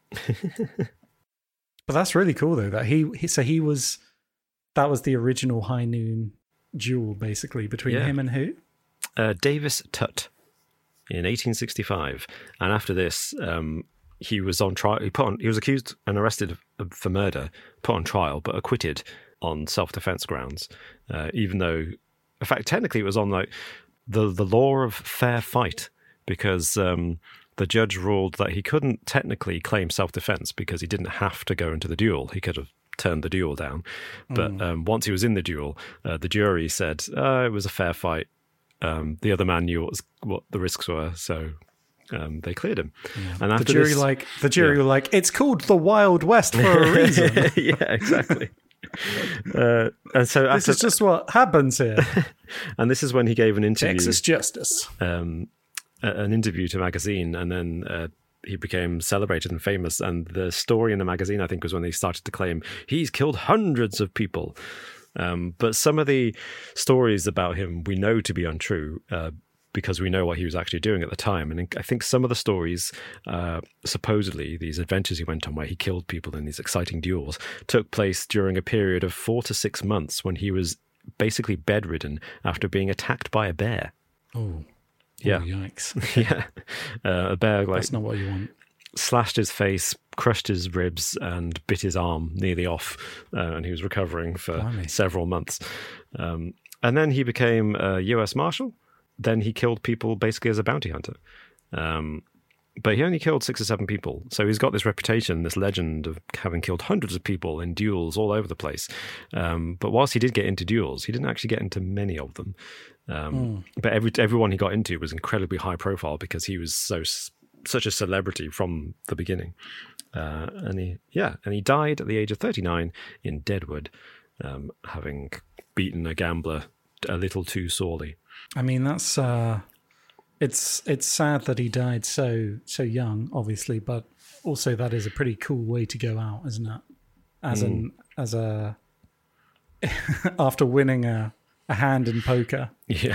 Speaker 2: But that's really cool, though. That he, he so he was that was the original High Noon duel, basically, between
Speaker 1: Yeah.
Speaker 2: him and who?
Speaker 1: Uh, Davis Tutt in eighteen sixty-five, and after this, um, he was on trial. He put on. He was accused and arrested of- for murder, put on trial, but acquitted on self-defense grounds. Uh, even though, in fact, technically, it was on like the the law of fair fight, because um, the judge ruled that he couldn't technically claim self-defense because he didn't have to go into the duel. He could have turned the duel down, but
Speaker 2: Mm.
Speaker 1: um, once he was in the duel, uh, the jury said uh, it was a fair fight. Um, the other man knew what, was, what the risks were, so um, they cleared him. And
Speaker 2: The
Speaker 1: after
Speaker 2: jury,
Speaker 1: this,
Speaker 2: like the jury,
Speaker 1: Yeah.
Speaker 2: were like, it's called the Wild West for a reason.
Speaker 1: yeah, exactly. uh, and so
Speaker 2: This
Speaker 1: after,
Speaker 2: is just what happens here.
Speaker 1: and this is when he gave an interview,
Speaker 2: Texas justice.
Speaker 1: um, a- an interview to a magazine, and then uh, he became celebrated and famous. And the story in the magazine, I think, was when they started to claim he's killed hundreds of people. Um, but some of the stories about him we know to be untrue uh, because we know what he was actually doing at the time. And I think some of the stories, uh, supposedly these adventures he went on where he killed people in these exciting duels, took place during a period of four to six months when he was basically bedridden after being attacked by a bear.
Speaker 2: Oh,
Speaker 1: Yeah.
Speaker 2: oh, yikes!
Speaker 1: Yeah, uh, a bear like
Speaker 2: That's not what you want.
Speaker 1: slashed his face, crushed his ribs, and bit his arm nearly off, uh, and he was recovering for
Speaker 2: Blimey.
Speaker 1: several months. Um, and then he became a U S Marshal. Then he killed people basically as a bounty hunter. Um, but he only killed six or seven people. So he's got this reputation, this legend of having killed hundreds of people in duels all over the place. Um, but whilst he did get into duels, he didn't actually get into many of them. Um,
Speaker 2: Mm.
Speaker 1: But every everyone he got into was incredibly high profile because he was so such a celebrity from the beginning. Uh, and he, yeah, and he died at the age of thirty-nine in Deadwood, um, having beaten a gambler a little too sorely.
Speaker 2: I mean, that's uh, it's it's sad that he died so so young, obviously, but also that is a pretty cool way to go out, isn't it? As an as a after winning a, a hand in poker.
Speaker 1: Yeah.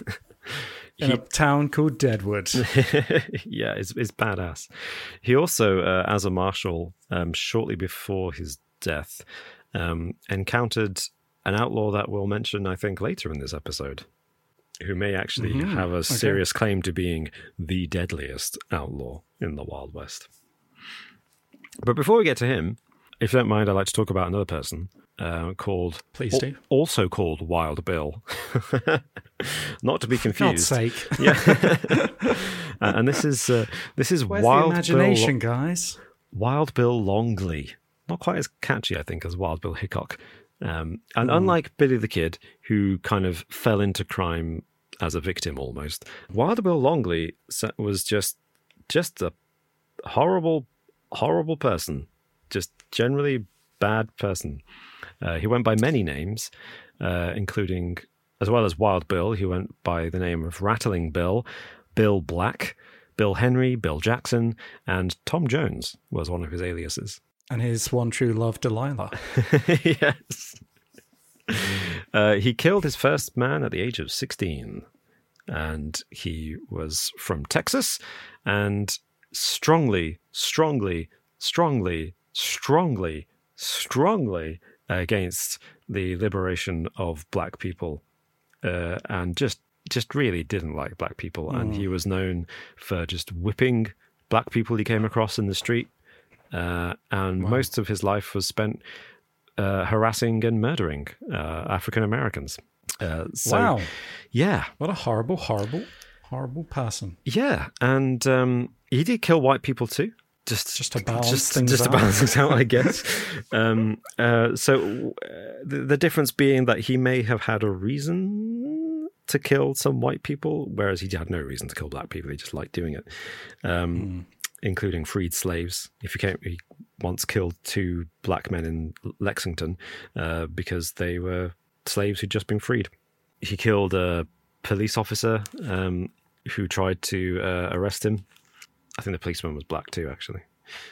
Speaker 2: In
Speaker 1: He-
Speaker 2: a town called Deadwood.
Speaker 1: Yeah, it's, it's badass. He also, uh, as a marshal, um, shortly before his death, um, encountered an outlaw that we'll mention, I think, later in this episode, who may actually
Speaker 2: Mhm,
Speaker 1: have a
Speaker 2: okay.
Speaker 1: serious claim to being the deadliest outlaw in the Wild West. But before we get to him, if you don't mind, I'd like to talk about another person uh, called...
Speaker 2: Please
Speaker 1: al-
Speaker 2: do.
Speaker 1: Also called Wild Bill. Not to be
Speaker 2: For God's
Speaker 1: confused.
Speaker 2: sake.
Speaker 1: Yeah. Uh, and this is uh, this is
Speaker 2: Where's
Speaker 1: Wild
Speaker 2: the imagination,
Speaker 1: Bill
Speaker 2: guys?
Speaker 1: Wild Bill Longley. Not quite as catchy, I think, as Wild Bill Hickok. Um, and
Speaker 2: Mm.
Speaker 1: unlike Billy the Kid, who kind of fell into crime as a victim almost, Wild Bill Longley sa- was just just a horrible, horrible person. Just generally bad person. Uh, he went by many names, uh, including, as well as Wild Bill, he went by the name of Rattling Bill, Bill Black, Bill Henry, Bill Jackson, and Tom Jones was one of his aliases.
Speaker 2: And his one true love, Delilah.
Speaker 1: Yes. Uh, he killed his first man at the age of sixteen, and he was from Texas, and strongly, strongly, strongly, strongly, strongly against the liberation of black people, uh, and just just really didn't like black people. And he was known for just whipping black people he came across in the street, uh, and most of his life was spent uh, harassing and murdering uh, African Americans. Uh, so,
Speaker 2: Wow.
Speaker 1: yeah,
Speaker 2: What a horrible, horrible, horrible person.
Speaker 1: yeah, and um, he did kill white people too. Just,
Speaker 2: Just to balance
Speaker 1: just,
Speaker 2: things
Speaker 1: just to
Speaker 2: out.
Speaker 1: balance things out, I guess. um, uh, so uh, the, the difference being that he may have had a reason to kill some white people, whereas he had no reason to kill black people. He just liked doing it, um,
Speaker 2: Mm.
Speaker 1: including freed slaves. If you can't, he once killed two black men in Lexington uh, because they were slaves who'd just been freed. He killed a police officer um, who tried to uh, arrest him. I think the policeman was black too, actually.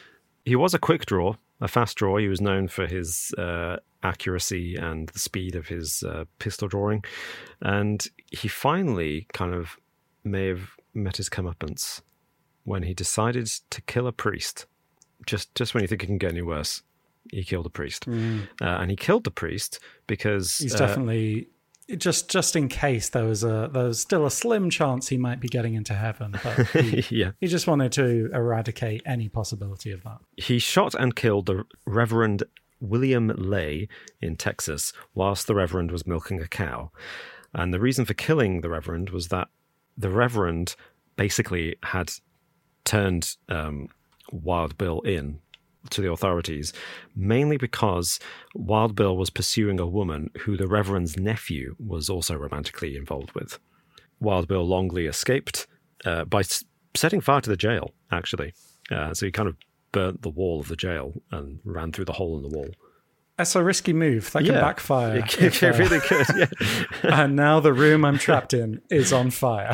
Speaker 1: He was a quick draw, a fast draw. He was known for his uh, accuracy and the speed of his uh, pistol drawing. And he finally kind of may have met his comeuppance when he decided to kill a priest. Just, just when you think it can get any worse, he killed a priest.
Speaker 2: Mm.
Speaker 1: Uh, and he killed the priest because...
Speaker 2: He's
Speaker 1: uh,
Speaker 2: definitely just just in case there was a there was still a slim chance he might be getting into heaven, but he,
Speaker 1: yeah.
Speaker 2: he just wanted to eradicate any possibility of that.
Speaker 1: He shot and killed the Reverend William Lay in Texas whilst the Reverend was milking a cow. And the reason for killing the Reverend was that the Reverend basically had turned um, Wild Bill in to the authorities, mainly because Wild Bill was pursuing a woman who the Reverend's nephew was also romantically involved with. Wild Bill Longley escaped uh, by s- setting fire to the jail, actually. Uh, so he kind of burnt the wall of the jail and ran through the hole in the wall.
Speaker 2: That's a risky move. That can
Speaker 1: Yeah,
Speaker 2: backfire.
Speaker 1: It,
Speaker 2: if,
Speaker 1: it
Speaker 2: uh,
Speaker 1: really could, yeah.
Speaker 2: and now the room I'm trapped in is on fire.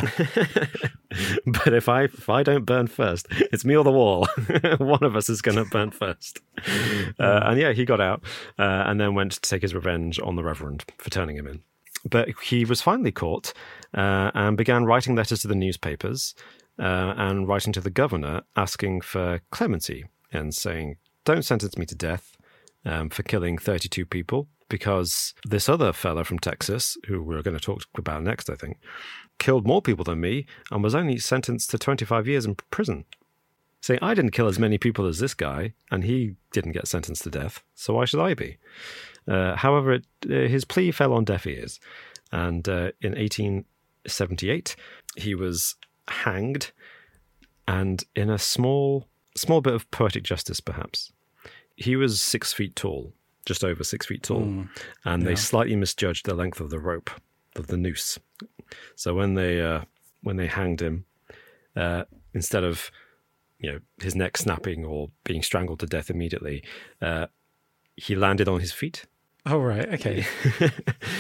Speaker 1: But if I if I don't burn first, it's me or the wall. One of us is going to burn first. Uh, and yeah, he got out uh, and then went to take his revenge on the Reverend for turning him in. But he was finally caught uh, and began writing letters to the newspapers uh, and writing to the governor asking for clemency and saying, don't sentence me to death um, for killing thirty-two people, because this other fella from Texas, who we're going to talk about next, I think, killed more people than me and was only sentenced to twenty-five years in prison. Saying, I didn't kill as many people as this guy, and he didn't get sentenced to death, so why should I be? Uh, however, it, uh, his plea fell on deaf ears, and uh, in eighteen seventy-eight, he was hanged, and in a small, small bit of poetic justice, perhaps, he was six feet tall, just over six feet tall,
Speaker 2: Mm,
Speaker 1: and
Speaker 2: yeah.
Speaker 1: they slightly misjudged the length of the rope, of the noose. So when they uh, when they hanged him, uh, instead of you know his neck snapping or being strangled to death immediately, uh, he landed on his feet.
Speaker 2: Oh, right. Okay.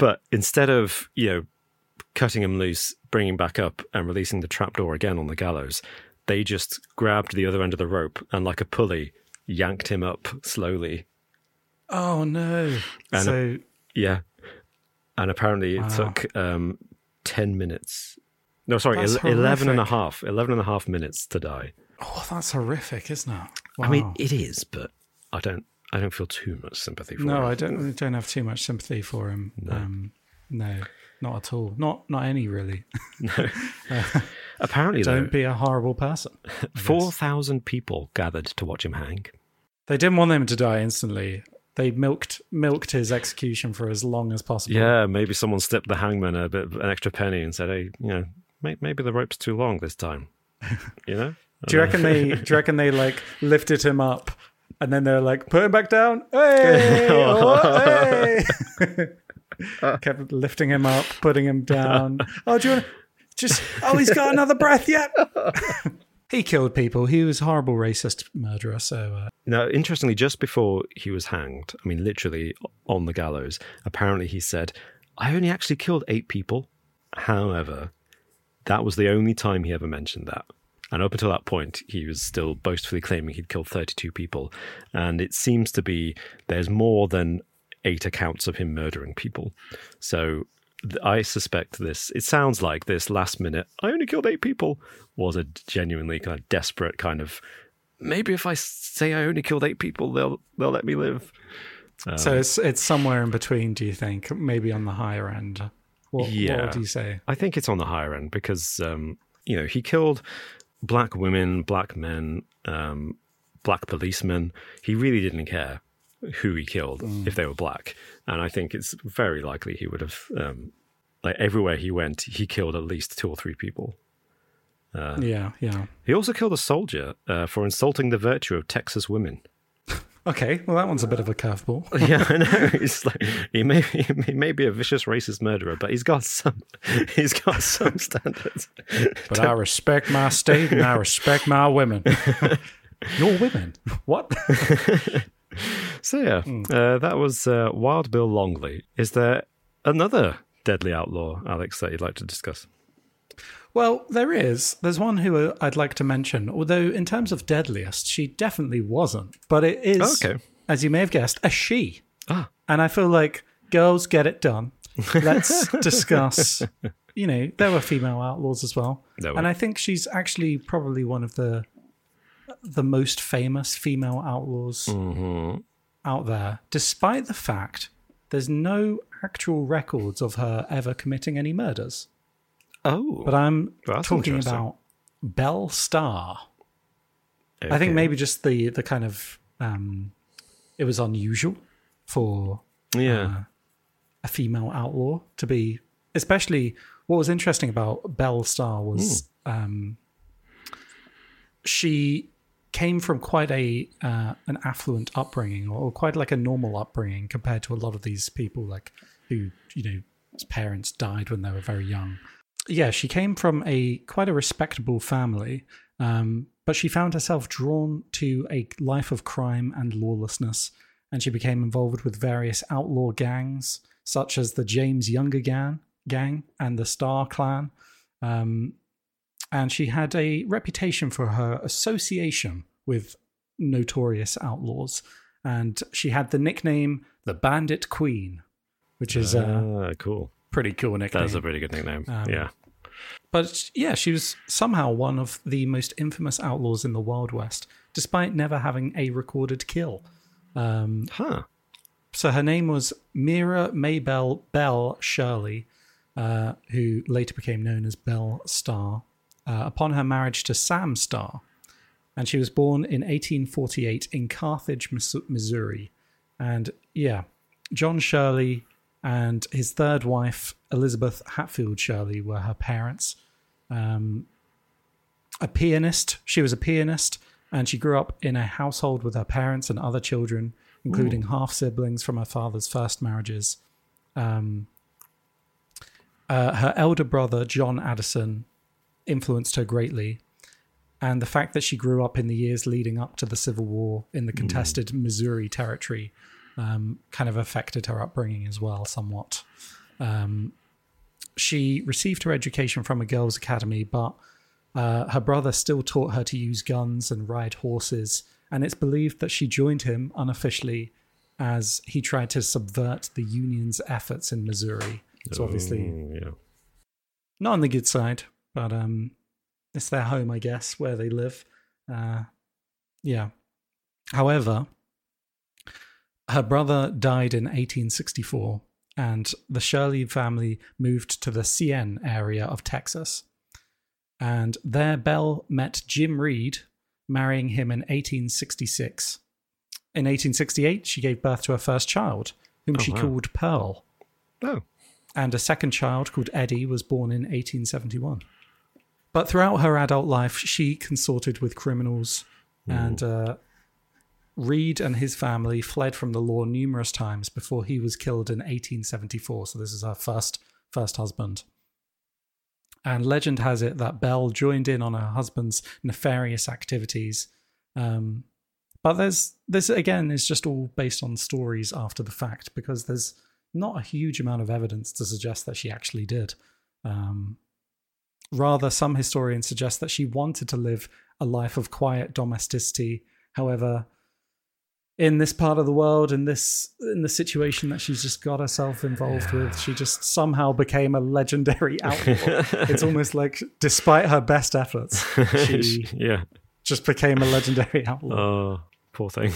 Speaker 1: But instead of, you know, cutting him loose, bringing back up and releasing the trapdoor again on the gallows, they just grabbed the other end of the rope and like a pulley yanked him up slowly.
Speaker 2: Oh, no.
Speaker 1: And
Speaker 2: so,
Speaker 1: uh, yeah. And apparently it
Speaker 2: wow.
Speaker 1: took um, ten minutes. No, sorry,
Speaker 2: That's
Speaker 1: el- eleven and a
Speaker 2: horrific.
Speaker 1: half. eleven and a half minutes to die.
Speaker 2: Oh, that's horrific, isn't it? Wow.
Speaker 1: I mean, it is, but I don't I don't feel too much sympathy for him.
Speaker 2: No, I don't don't have too much sympathy for him.
Speaker 1: No.
Speaker 2: Um, no, not at all. Not not any, really.
Speaker 1: No. Apparently, though,
Speaker 2: Don't be a horrible person.
Speaker 1: four thousand people gathered to watch him hang.
Speaker 2: They didn't want him to die instantly. They milked milked his execution for as long as possible.
Speaker 1: Yeah, maybe someone slipped the hangman a bit an extra penny and said, "Hey, you know, may- maybe the rope's too long this time." You know?
Speaker 2: Do you reckon they? Do you reckon they like lifted him up, and then they're like, "Put him back down." Hey, oh, hey. Kept lifting him up, putting him down. Oh, do you want to just? Oh, he's got another breath yet. He killed people. He was a horrible racist murderer. So uh,
Speaker 1: Now, interestingly, just before he was hanged, I mean, literally on the gallows, apparently he said, "I only actually killed eight people." However, that was the only time he ever mentioned that. And up until that point, he was still boastfully claiming he'd killed thirty-two people. And it seems to be there's more than eight accounts of him murdering people. So th- I suspect this, it sounds like this last minute, "I only killed eight people," was a genuinely kind of desperate kind of, maybe if I say I only killed eight people, they'll they'll let me live. Um,
Speaker 2: so it's it's somewhere in between. Do you think? Maybe on the higher end. What,
Speaker 1: Yeah.
Speaker 2: what would you say?
Speaker 1: I think it's on the higher end because, um, you know, he killed black women, black men, um, black policemen. He really didn't care who he killed
Speaker 2: Mm.
Speaker 1: if they were black. And I think it's very likely he would have, um, like everywhere he went, he killed at least two or three people. Uh,
Speaker 2: Yeah, yeah.
Speaker 1: He also killed a soldier uh, for insulting the virtue of Texas women.
Speaker 2: Okay, well, that one's a bit of a curveball.
Speaker 1: Yeah, I know. It's like he may he may be a vicious racist murderer, but he's got some he's got some standards.
Speaker 2: But I respect my state and I respect my women. Your women? What?
Speaker 1: So yeah, uh, that was uh, Wild Bill Longley. Is there another deadly outlaw, Alex, that you'd like to discuss?
Speaker 2: Well, there is. There's one who I'd like to mention, although in terms of deadliest, she definitely wasn't. But it is,
Speaker 1: Okay.
Speaker 2: as you may have guessed, a she.
Speaker 1: Ah.
Speaker 2: And I feel like, girls, get it done. Let's discuss, you know, there were female outlaws as well.
Speaker 1: There were.
Speaker 2: And I think she's actually probably one of the the most famous female outlaws
Speaker 1: Mm-hmm.
Speaker 2: out there, despite the fact there's no actual records of her ever committing any murders.
Speaker 1: Oh,
Speaker 2: But I'm
Speaker 1: Well, that's
Speaker 2: talking
Speaker 1: interesting.
Speaker 2: about Belle Starr.
Speaker 1: okay.
Speaker 2: I think maybe just the the kind of um, it was unusual for
Speaker 1: yeah.
Speaker 2: uh, a female outlaw to be, especially what was interesting about Belle Starr was um, she came from quite a uh, an affluent upbringing, or quite like a normal upbringing compared to a lot of these people like who, you know, his parents died when they were very young. Yeah, she came from a quite a respectable family, um, but she found herself drawn to a life of crime and lawlessness, and she became involved with various outlaw gangs, such as the James Younger Gang, gang and the Star Clan. Um, and she had a reputation for her association with notorious outlaws, and she had the nickname the Bandit Queen, which is a
Speaker 1: Ah, cool.
Speaker 2: pretty cool nickname.
Speaker 1: That's a pretty good nickname.
Speaker 2: Um,
Speaker 1: yeah.
Speaker 2: But yeah, she was somehow one of the most infamous outlaws in the Wild West, despite never having a recorded kill. Um,
Speaker 1: Huh.
Speaker 2: so her name was Mira Maybelle Bell Shirley, uh, who later became known as Belle Starr, uh, upon her marriage to Sam Starr. And she was born in eighteen forty-eight in Carthage, Miss- Missouri. And yeah, John Shirley and his third wife, Elizabeth Hatfield Shirley, were her parents. Um, a pianist. She was a pianist, and she grew up in a household with her parents and other children, including half-siblings from her father's first marriages. Um, uh, her elder brother, John Addison, influenced her greatly. And the fact that she grew up in the years leading up to the Civil War in the contested Missouri territory um, kind of affected her upbringing as well, somewhat. Um, she received her education from a girls' academy, but uh, her brother still taught her to use guns and ride horses, and it's believed that she joined him unofficially as he tried to subvert the Union's efforts in Missouri. So obviously,
Speaker 1: oh, yeah.
Speaker 2: not on the good side, but um, it's their home, I guess, where they live. Uh, yeah. However, her brother died in eighteen sixty-four, and the Shirley family moved to the C N area of Texas. And there, Belle met Jim Reed, marrying him in eighteen sixty-six. In eighteen sixty-eight, she gave birth to her first child, whom
Speaker 1: Oh,
Speaker 2: she
Speaker 1: wow.
Speaker 2: called Pearl.
Speaker 1: Oh.
Speaker 2: And a second child called Eddie was born in eighteen seventy-one. But throughout her adult life, she consorted with criminals, and uh, Reed and his family fled from the law numerous times before he was killed in eighteen seventy-four. So this is her first first husband. And legend has it that Belle joined in on her husband's nefarious activities. Um, but there's this again is just all based on stories after the fact, because there's not a huge amount of evidence to suggest that she actually did. Um, rather, some historians suggest that she wanted to live a life of quiet domesticity. However, in this part of the world, in this in the situation that she's just got herself involved with, she just somehow became a legendary outlaw. It's almost like, despite her best efforts, she
Speaker 1: yeah.
Speaker 2: just became a legendary outlaw.
Speaker 1: Oh, poor thing.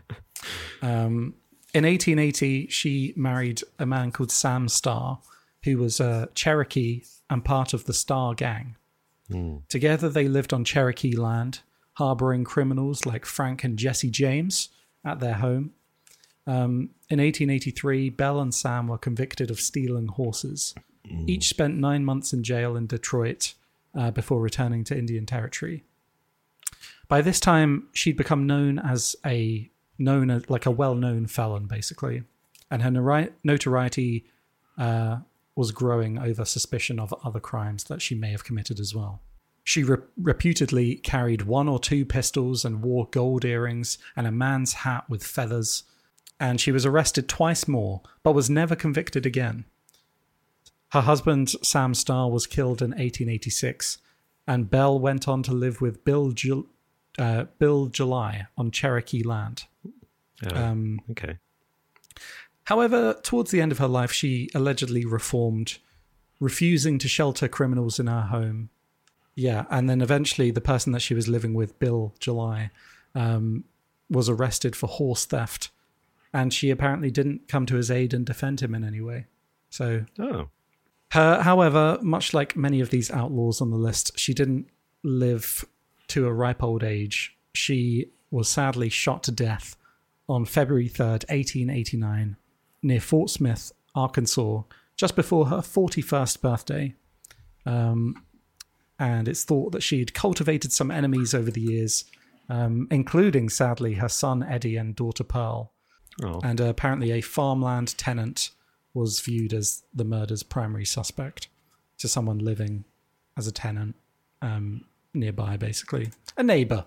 Speaker 2: Um, in eighteen eighty, she married a man called Sam Starr, who was a Cherokee and part of the Starr Gang.
Speaker 1: Mm.
Speaker 2: Together, they lived on Cherokee land, harboring criminals like Frank and Jesse James at their home. Um, in eighteen eighty-three, Belle and Sam were convicted of stealing horses.
Speaker 1: Mm.
Speaker 2: Each spent nine months in jail in Detroit uh, before returning to Indian Territory. By this time, she'd become known as a known as like a well-known felon, basically, and her nori- notoriety uh, was growing over suspicion of other crimes that she may have committed as well. She re- reputedly carried one or two pistols and wore gold earrings and a man's hat with feathers, and she was arrested twice more, but was never convicted again. Her husband, Sam Starr, was killed in eighteen eighty-six, and Belle went on to live with Bill Ju- uh, Bill July on Cherokee land.
Speaker 1: Oh,
Speaker 2: Um,
Speaker 1: okay.
Speaker 2: However, towards the end of her life, she allegedly reformed, refusing to shelter criminals in her home. Yeah, and then eventually the person that she was living with, Bill July, um, was arrested for horse theft, and she apparently didn't come to his aid and defend him in any way. So,
Speaker 1: Oh.
Speaker 2: her, however, much like many of these outlaws on the list, she didn't live to a ripe old age. She was sadly shot to death on February third, eighteen eighty-nine, near Fort Smith, Arkansas, just before her forty-first birthday. Um, and it's thought that she'd cultivated some enemies over the years, um, including, sadly, her son Eddie and daughter Pearl.
Speaker 1: Oh.
Speaker 2: And uh, apparently a farmland tenant was viewed as the murder's primary suspect, to someone living as a tenant um, nearby, basically. A neighbour.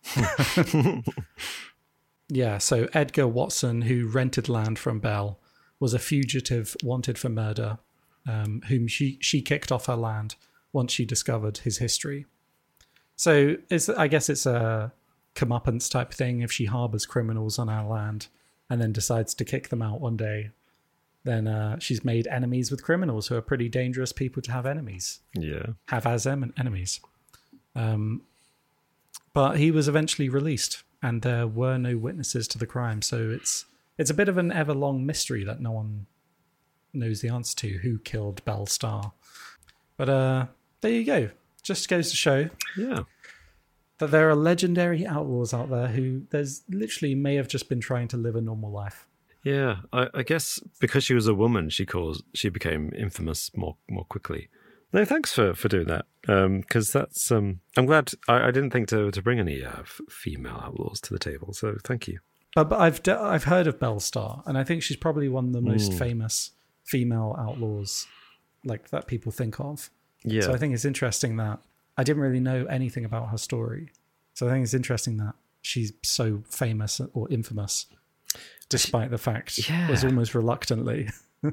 Speaker 2: Yeah, so Edgar Watson, who rented land from Belle, was a fugitive wanted for murder, um, whom she, she kicked off her land once she discovered his history. So it's, I guess it's a comeuppance type thing. If she harbours criminals on our land and then decides to kick them out one day, then uh, she's made enemies with criminals, who are pretty dangerous people to have enemies.
Speaker 1: Yeah.
Speaker 2: Have as em- enemies. Um, but he was eventually released, and there were no witnesses to the crime. So it's it's a bit of an ever-long mystery that no one knows the answer to, who killed Belle Starr. But uh, there you go. Just goes to show
Speaker 1: Yeah.
Speaker 2: that there are legendary outlaws out there who there's literally may have just been trying to live a normal life.
Speaker 1: Yeah. I, I guess because she was a woman, she caused she became infamous more more quickly. No, thanks for, for doing that. Because um, that's um, I'm glad I, I didn't think to to bring any uh, f- female outlaws to the table. So thank you.
Speaker 2: But, but I've de- I've heard of Belle Starr, and I think she's probably one of the most
Speaker 1: Mm.
Speaker 2: famous female outlaws, like that people think of.
Speaker 1: Yeah.
Speaker 2: So I think it's interesting that I didn't really know anything about her story. So I think it's interesting that she's so famous or infamous, despite the fact
Speaker 1: Yeah.
Speaker 2: was almost reluctantly.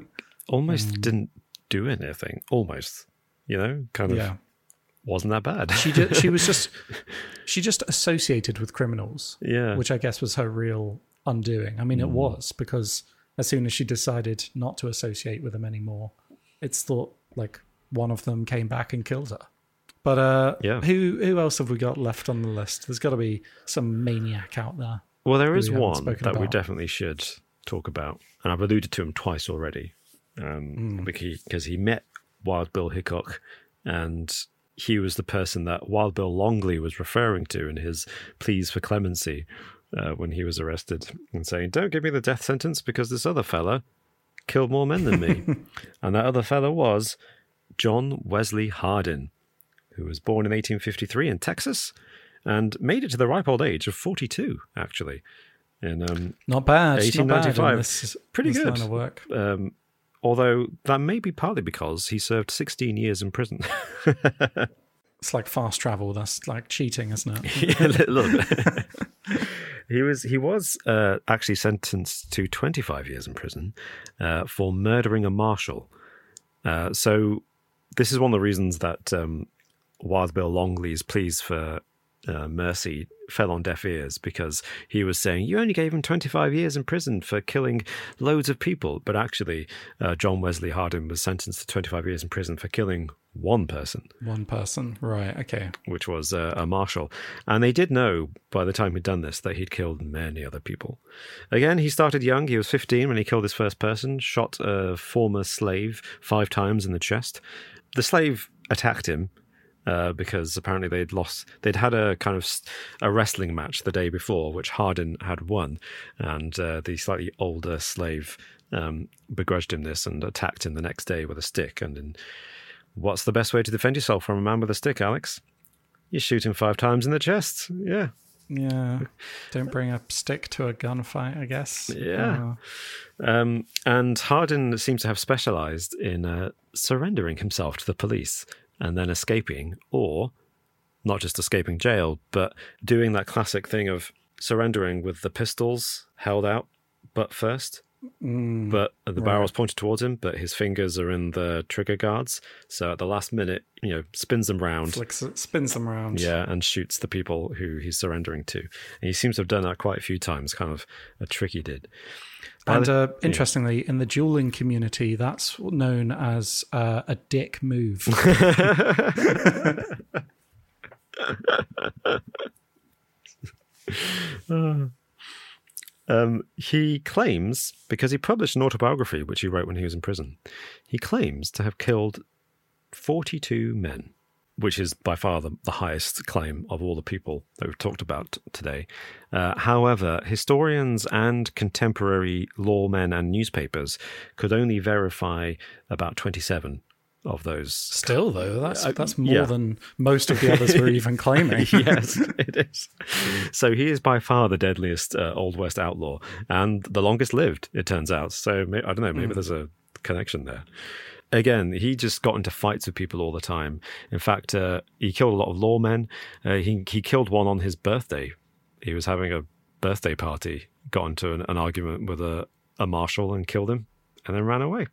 Speaker 1: almost
Speaker 2: Mm.
Speaker 1: didn't do anything. Almost, you know, kind of
Speaker 2: Yeah.
Speaker 1: wasn't that bad.
Speaker 2: She just, she was just she just associated with criminals,
Speaker 1: yeah.
Speaker 2: which I guess was her real undoing. I mean, it
Speaker 1: Mm.
Speaker 2: was, because as soon as she decided not to associate with them anymore, it's thought like one of them came back and killed her. But uh,
Speaker 1: Yeah.
Speaker 2: who who else have we got left on the list? There's got to be some maniac out there.
Speaker 1: Well, there
Speaker 2: who
Speaker 1: is
Speaker 2: we haven't
Speaker 1: one
Speaker 2: spoken
Speaker 1: that we
Speaker 2: about.
Speaker 1: definitely should talk about, and I've alluded to him twice already, um,
Speaker 2: Mm.
Speaker 1: because, because he met Wild Bill Hickok, and he was the person that Wild Bill Longley was referring to in his pleas for clemency uh, when he was arrested, and saying, "Don't give me the death sentence because this other fella killed more men than me," and that other fella was John Wesley Hardin, who was born in eighteen fifty-three in Texas and made it to the ripe old age of forty-two, actually. In um,
Speaker 2: Not bad.
Speaker 1: eighteen ninety-five.
Speaker 2: Not bad in this,
Speaker 1: Pretty
Speaker 2: this
Speaker 1: good.
Speaker 2: line of work.
Speaker 1: Um, although that may be partly because he served sixteen years in prison.
Speaker 2: It's like fast travel. That's like cheating, isn't it?
Speaker 1: Yeah, a little little bit. he was he was uh, actually sentenced to twenty-five years in prison uh, for murdering a marshal. Uh, so this is one of the reasons that um, Wild Bill Longley's pleas for uh, mercy fell on deaf ears, because he was saying, you only gave him twenty-five years in prison for killing loads of people. But actually, uh, John Wesley Hardin was sentenced to twenty-five years in prison for killing one person,
Speaker 2: One person. Right. Okay.
Speaker 1: which was uh, a marshal. And they did know by the time he'd done this that he'd killed many other people. Again, he started young. He was fifteen when he killed his first person, shot a former slave five times in the chest. The slave attacked him uh, because apparently they'd lost, they'd had a kind of s- a wrestling match the day before, which Hardin had won. And uh, the slightly older slave um, begrudged him this and attacked him the next day with a stick. And in What's the best way to defend yourself from a man with a stick, Alex? You shoot him five times in the chest. Yeah.
Speaker 2: Yeah. Don't bring a stick to a gunfight, I guess.
Speaker 1: Yeah.
Speaker 2: Uh,
Speaker 1: Um, and Hardin seems to have specialized in uh, surrendering himself to the police and then escaping, or not just escaping jail, but doing that classic thing of surrendering with the pistols held out butt first.
Speaker 2: mm,
Speaker 1: But the
Speaker 2: right.
Speaker 1: barrel's pointed towards him, but his fingers are in the trigger guards. So at the last minute, you know, spins them round.
Speaker 2: flicks it, spins them around.
Speaker 1: Yeah, and shoots the people who he's surrendering to. And he seems to have done that quite a few times, kind of a trick he did. By
Speaker 2: And
Speaker 1: the-
Speaker 2: uh, interestingly, in the dueling community, that's known as uh, a dick move.
Speaker 1: Um, he claims, because he published an autobiography which he wrote when he was in prison, he claims to have killed forty-two men, which is by far the, the highest claim of all the people that we've talked about today. Uh, however, historians and contemporary lawmen and newspapers could only verify about twenty-seven of those.
Speaker 2: Still, though, that's
Speaker 1: Uh,
Speaker 2: that's more
Speaker 1: yeah.
Speaker 2: than most of the others were even claiming.
Speaker 1: Yes, it is. So he is by far the deadliest uh, Old West outlaw and the longest lived, it turns out. So may- I don't know, maybe
Speaker 2: Mm.
Speaker 1: there's a connection there. Again, he just got into fights with people all the time. In fact, uh, he killed a lot of lawmen. Uh, he he killed one on his birthday. He was having a birthday party, got into an, an argument with a, a marshal and killed him, and then ran away.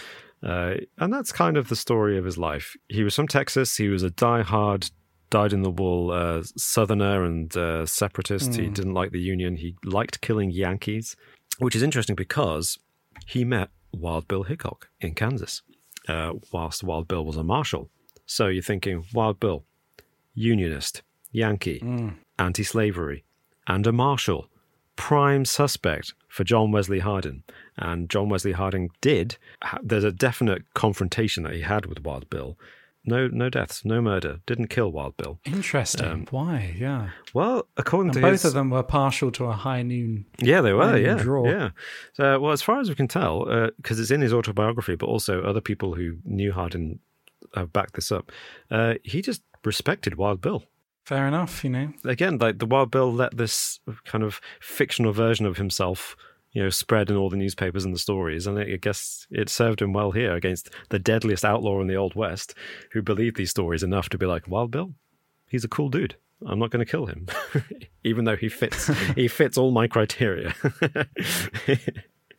Speaker 1: Uh, and that's kind of the story of his life. He was from Texas. He was a diehard, dyed-in-the-wool uh, Southerner and uh, separatist. He
Speaker 2: Mm.
Speaker 1: didn't like the Union. He liked killing Yankees, which is interesting because he met Wild Bill Hickok in Kansas, uh, whilst Wild Bill was a marshal. So you're thinking, Wild Bill, Unionist, Yankee,
Speaker 2: Mm.
Speaker 1: anti-slavery, and a marshal, prime suspect for John Wesley Hardin. And John Wesley Hardin did. ha- There's a definite confrontation that he had with Wild Bill. No, no deaths, no murder. Didn't kill Wild Bill.
Speaker 2: Interesting.
Speaker 1: Um,
Speaker 2: Why? Yeah.
Speaker 1: Well, according
Speaker 2: And
Speaker 1: to
Speaker 2: both
Speaker 1: his,
Speaker 2: of them were partial to a high noon.
Speaker 1: yeah, they were,
Speaker 2: and
Speaker 1: yeah,
Speaker 2: draw.
Speaker 1: yeah. So, well, as far as we can tell, because it's in his autobiography, but also other people who knew Hardin have backed this up. Uh, he just respected Wild Bill.
Speaker 2: Fair enough, you know.
Speaker 1: Again, like the Wild Bill let this kind of fictional version of himself, you know, spread in all the newspapers and the stories, and I guess it served him well here against the deadliest outlaw in the Old West, who believed these stories enough to be like, Wild Bill, he's a cool dude. I'm not going to kill him, even though he fits he fits all my criteria.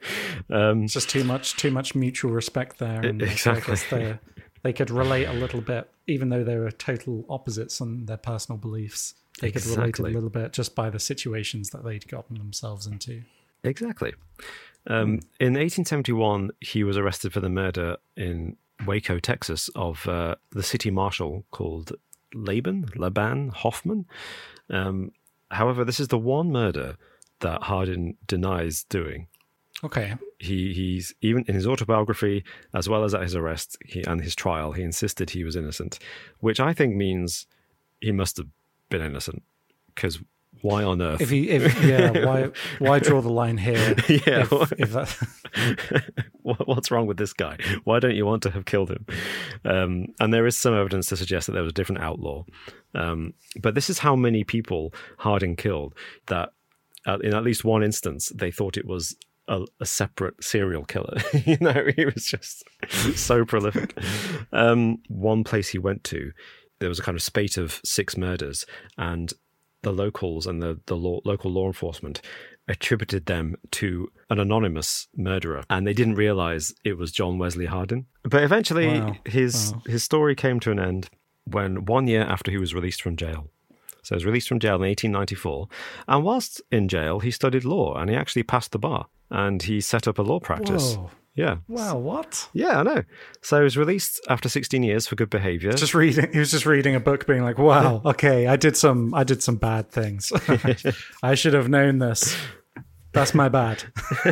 Speaker 1: um,
Speaker 2: It's just too much, too much mutual respect there. And
Speaker 1: exactly.
Speaker 2: I guess they, they could relate a little bit, even though they were total opposites on their personal beliefs. They could relate
Speaker 1: Exactly.
Speaker 2: a little bit just by the situations that they'd gotten themselves into.
Speaker 1: Exactly. Um, in eighteen seventy-one, he was arrested for the murder in Waco, Texas, of uh, the city marshal called Laban, Laban Hoffman. Um, however, this is the one murder that Hardin denies doing.
Speaker 2: Okay.
Speaker 1: He he's even in his autobiography, as well as at his arrest he, and his trial, he insisted he was innocent, which I think means he must have been innocent. Because why on earth?
Speaker 2: If he, if yeah, why why draw the line here?
Speaker 1: Yeah.
Speaker 2: If, if that,
Speaker 1: What- What's wrong with this guy? Why don't you want to have killed him? Um, and there is some evidence to suggest that there was a different outlaw. Um, but this is how many people Harding killed, that uh, in at least one instance, they thought it was a, a separate serial killer. You know, he was just so prolific. Um, one place he went to, there was a kind of spate of six murders, and the locals and the, the law, local law enforcement attributed them to an anonymous murderer, and they didn't realize it was John Wesley Hardin. But eventually
Speaker 2: Wow.
Speaker 1: his
Speaker 2: Wow.
Speaker 1: his story came to an end when one year after he was released from jail. So he was released from jail in eighteen ninety-four, and whilst in jail he studied law, and he actually passed the bar, and he set up a law practice.
Speaker 2: whoa,
Speaker 1: Yeah.
Speaker 2: wow, what?
Speaker 1: Yeah, I know. So he was released after sixteen years for good behavior.
Speaker 2: Just reading. He was just reading a book, being like, "Wow, okay, I did some, I did some bad things. I should have known this. That's my bad."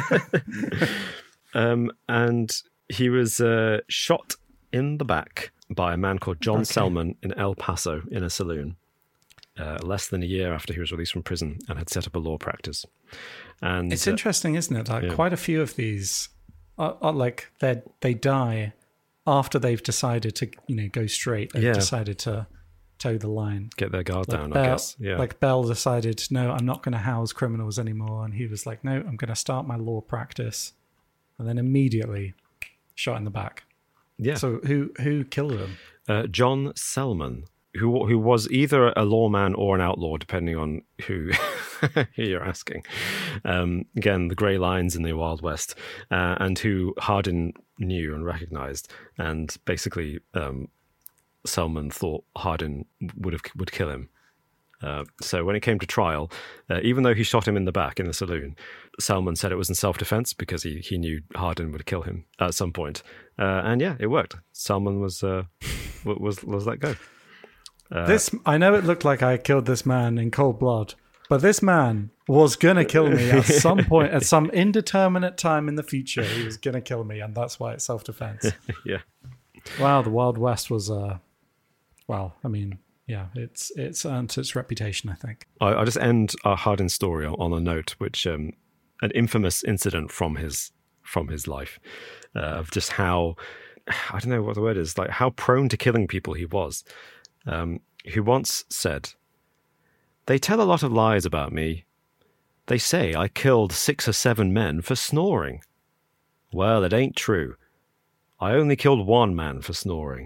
Speaker 1: Um, and he was uh, shot in the back by a man called John
Speaker 2: Okay.
Speaker 1: Selman in El Paso in a saloon, uh, less than a year after he was released from prison and had set up a law practice. And
Speaker 2: It's
Speaker 1: uh,
Speaker 2: interesting, isn't it? Like
Speaker 1: yeah.
Speaker 2: quite a few of these are, are like they they die after they've decided to, you know, go straight. They've
Speaker 1: Yeah.
Speaker 2: decided to toe the line.
Speaker 1: get their guard
Speaker 2: Like
Speaker 1: down,
Speaker 2: Bell,
Speaker 1: I guess. Yeah.
Speaker 2: Like Bell decided, no, I'm not going to house criminals anymore, and he was like, no, I'm going to start my law practice, and then immediately shot in the back.
Speaker 1: yeah.
Speaker 2: So who who killed him?
Speaker 1: Uh, John Selman, who who was either a lawman or an outlaw, depending on who, who you're asking. Um, again, the grey lines in the Wild West, uh, and who Hardin knew and recognized, and basically um, Selman thought Hardin would have would kill him. Uh, so when it came to trial, uh, even though he shot him in the back in the saloon, Selman said it was in self-defense because he, he knew Hardin would kill him at some point. Uh, and yeah, it worked. Selman was uh, w- was was let go. Uh,
Speaker 2: This I know it looked like I killed this man in cold blood, but this man was gonna kill me at some point, at some indeterminate time in the future. He was gonna kill me, and that's why it's self-defense.
Speaker 1: Yeah.
Speaker 2: Wow, the Wild West was, uh, well, I mean, yeah, it's it's earned its reputation, I think.
Speaker 1: I, I'll just end our Hardin story on, on a note, which um, an infamous incident from his from his life uh, of just how, I don't know what the word is, like how prone to killing people he was. Um, who once said, "They tell a lot of lies about me. They say I killed six or seven men for snoring. Well, it ain't true. I only killed one man for snoring."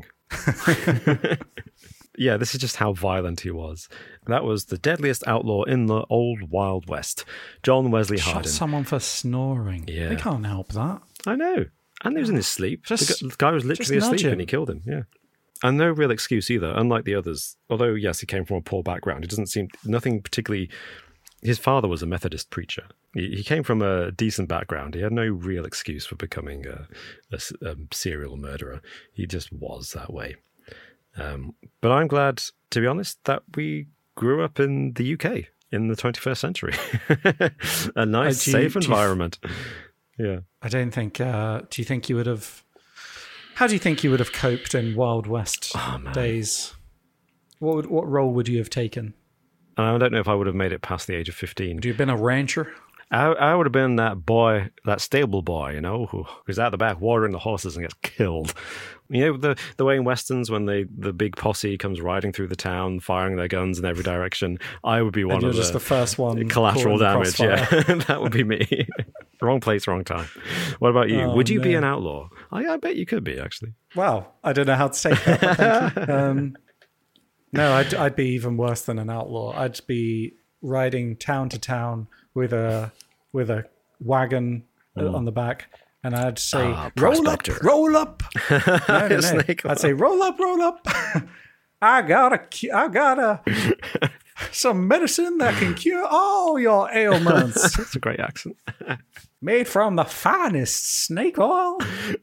Speaker 1: Yeah, this is just how violent he was. That was the deadliest outlaw in the old Wild West, John Wesley
Speaker 2: Shot
Speaker 1: Hardin.
Speaker 2: someone for snoring.
Speaker 1: Yeah.
Speaker 2: They can't help that.
Speaker 1: I know. And he was in his sleep.
Speaker 2: Just-
Speaker 1: the, gu- the guy was literally
Speaker 2: just nudge
Speaker 1: asleep
Speaker 2: him.
Speaker 1: and he killed him. Yeah. And no real excuse either, unlike the others. Although, yes, he came from a poor background. It doesn't seem, nothing particularly, his father was a Methodist preacher. He, he came from a decent background. He had no real excuse for becoming a, a s- a serial murderer. He just was that way. Um, but I'm glad, to be honest, that we grew up in the U K in the twenty-first century. A nice,
Speaker 2: Uh, do you-
Speaker 1: safe
Speaker 2: do you-
Speaker 1: environment. Yeah.
Speaker 2: I don't think. Uh, do you think you would have? How do you think you would have coped in Wild West
Speaker 1: Oh, man.
Speaker 2: days? What would, what role would you have taken?
Speaker 1: And I don't know if I would have made it past the age of fifteen.
Speaker 2: Would you have been a rancher?
Speaker 1: I, I would have been that boy, that stable boy, you know, who who's out the back watering the horses and gets killed. You know, the the way in westerns when they the big posse comes riding through the town, firing their guns in every direction. I would be one
Speaker 2: And you're
Speaker 1: of
Speaker 2: just the
Speaker 1: the,
Speaker 2: first one.
Speaker 1: collateral
Speaker 2: caught in the
Speaker 1: damage.
Speaker 2: crossfire.
Speaker 1: Yeah, that would be me. Wrong place, wrong time. What about you?
Speaker 2: Oh,
Speaker 1: would you be
Speaker 2: no.
Speaker 1: an outlaw? I, I bet you could be, actually.
Speaker 2: Wow, I don't know how to take that. But thank you. Um, no, I'd, I'd be even worse than an outlaw. I'd be riding town to town with a with a wagon mm. on the back, and I'd say,
Speaker 1: Ah,
Speaker 2: roll up,
Speaker 1: prospector.
Speaker 2: roll up. No, no, no.
Speaker 1: Snake oil.
Speaker 2: I'd say, roll up, roll up. I got a, cu- I got a, some medicine that can cure all your ailments.
Speaker 1: That's a great accent.
Speaker 2: Made from the finest snake oil.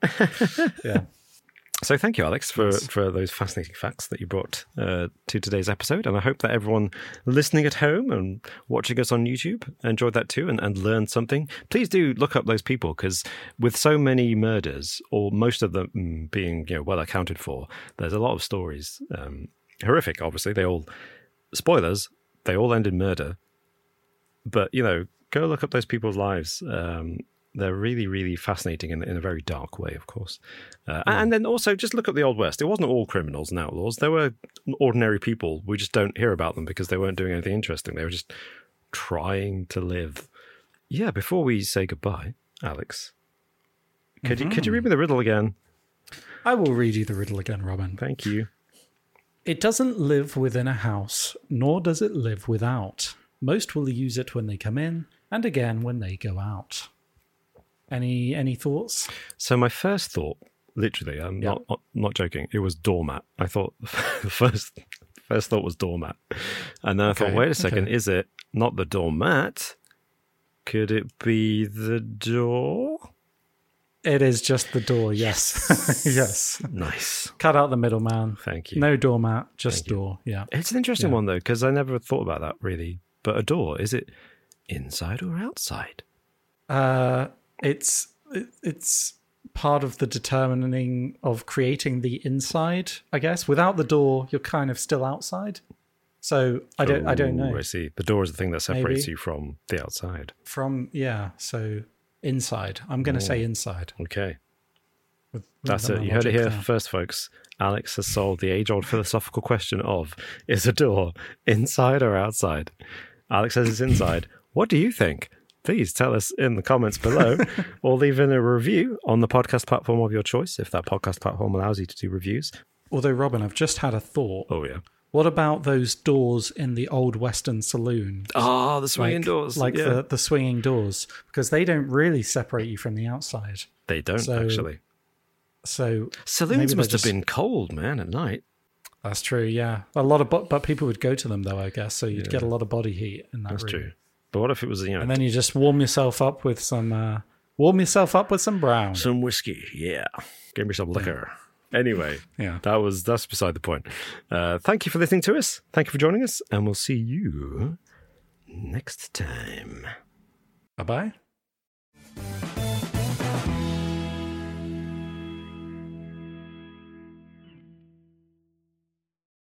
Speaker 2: Yeah.
Speaker 1: So thank you, Alex, for, for those fascinating facts that you brought uh, to today's episode. And I hope that everyone listening at home and watching us on YouTube enjoyed that too and, and learned something. Please do look up those people, because with so many murders, or most of them being you know well accounted for, there's a lot of stories. Um, horrific, obviously. They all, spoilers, they all end in murder. But, you know, go look up those people's lives. Um They're really, really fascinating in, in a very dark way, of course. Uh, mm. And then also just look at the Old West. It wasn't all criminals and outlaws. There were ordinary people. We just don't hear about them because they weren't doing anything interesting. They were just trying to live. Yeah, before we say goodbye, Alex, could mm-hmm. you could you read me the riddle again?
Speaker 2: I will read you the riddle again, Robin.
Speaker 1: Thank you.
Speaker 2: It doesn't live within a house, nor does it live without. Most will use it when they come in, and again when they go out. Any any thoughts?
Speaker 1: So my first thought, literally, I'm
Speaker 2: yeah.
Speaker 1: not not joking, it was doormat. I thought the first first thought was doormat. And then I okay. thought, wait a second, okay. is it not the doormat? Could it be the door?
Speaker 2: It is just the door, yes. Yes.
Speaker 1: Nice.
Speaker 2: Cut out the middleman.
Speaker 1: Thank you.
Speaker 2: No doormat, just
Speaker 1: Thank you.
Speaker 2: door, yeah.
Speaker 1: It's an interesting
Speaker 2: yeah.
Speaker 1: one, though, because I never thought about that, really. But a door, is it inside or outside?
Speaker 2: Uh... It's it's part of the determining of creating the inside, I guess. Without the door, you're kind of still outside. So I don't
Speaker 1: oh,
Speaker 2: I don't know.
Speaker 1: I see. The door is the thing that separates
Speaker 2: Maybe.
Speaker 1: you from the outside.
Speaker 2: From yeah, so inside. I'm going to
Speaker 1: oh.
Speaker 2: say inside.
Speaker 1: Okay,
Speaker 2: with,
Speaker 1: that's
Speaker 2: with
Speaker 1: it. You heard it here
Speaker 2: there.
Speaker 1: first, folks. Alex has solved the age-old philosophical question of: is a door inside or outside? Alex says it's inside. What do you think? Please tell us in the comments below or leave in a review on the podcast platform of your choice, if that podcast platform allows you to do reviews.
Speaker 2: Although, Robin, I've just had a thought.
Speaker 1: Oh, yeah.
Speaker 2: What about those doors in the old Western saloon?
Speaker 1: Ah, oh, the swinging
Speaker 2: like,
Speaker 1: doors.
Speaker 2: Like
Speaker 1: yeah.
Speaker 2: the, the swinging doors. Because they don't really separate you from the outside.
Speaker 1: They don't,
Speaker 2: so,
Speaker 1: actually.
Speaker 2: So
Speaker 1: Saloons must
Speaker 2: just,
Speaker 1: have been cold, man, at night.
Speaker 2: That's true, yeah. A lot of, bo- But people would go to them, though, I guess. So you'd yeah. get a lot of body heat in that
Speaker 1: That's
Speaker 2: room.
Speaker 1: true. But what if it was, you know...
Speaker 2: And then you just warm yourself up with some... Uh, warm yourself up with some brown.
Speaker 1: Some whiskey, yeah. Give me some liquor. Yeah. Anyway,
Speaker 2: yeah, that
Speaker 1: was that's beside the point. Uh, thank you for listening to us. Thank you for joining us. And we'll see you next time.
Speaker 2: Bye-bye.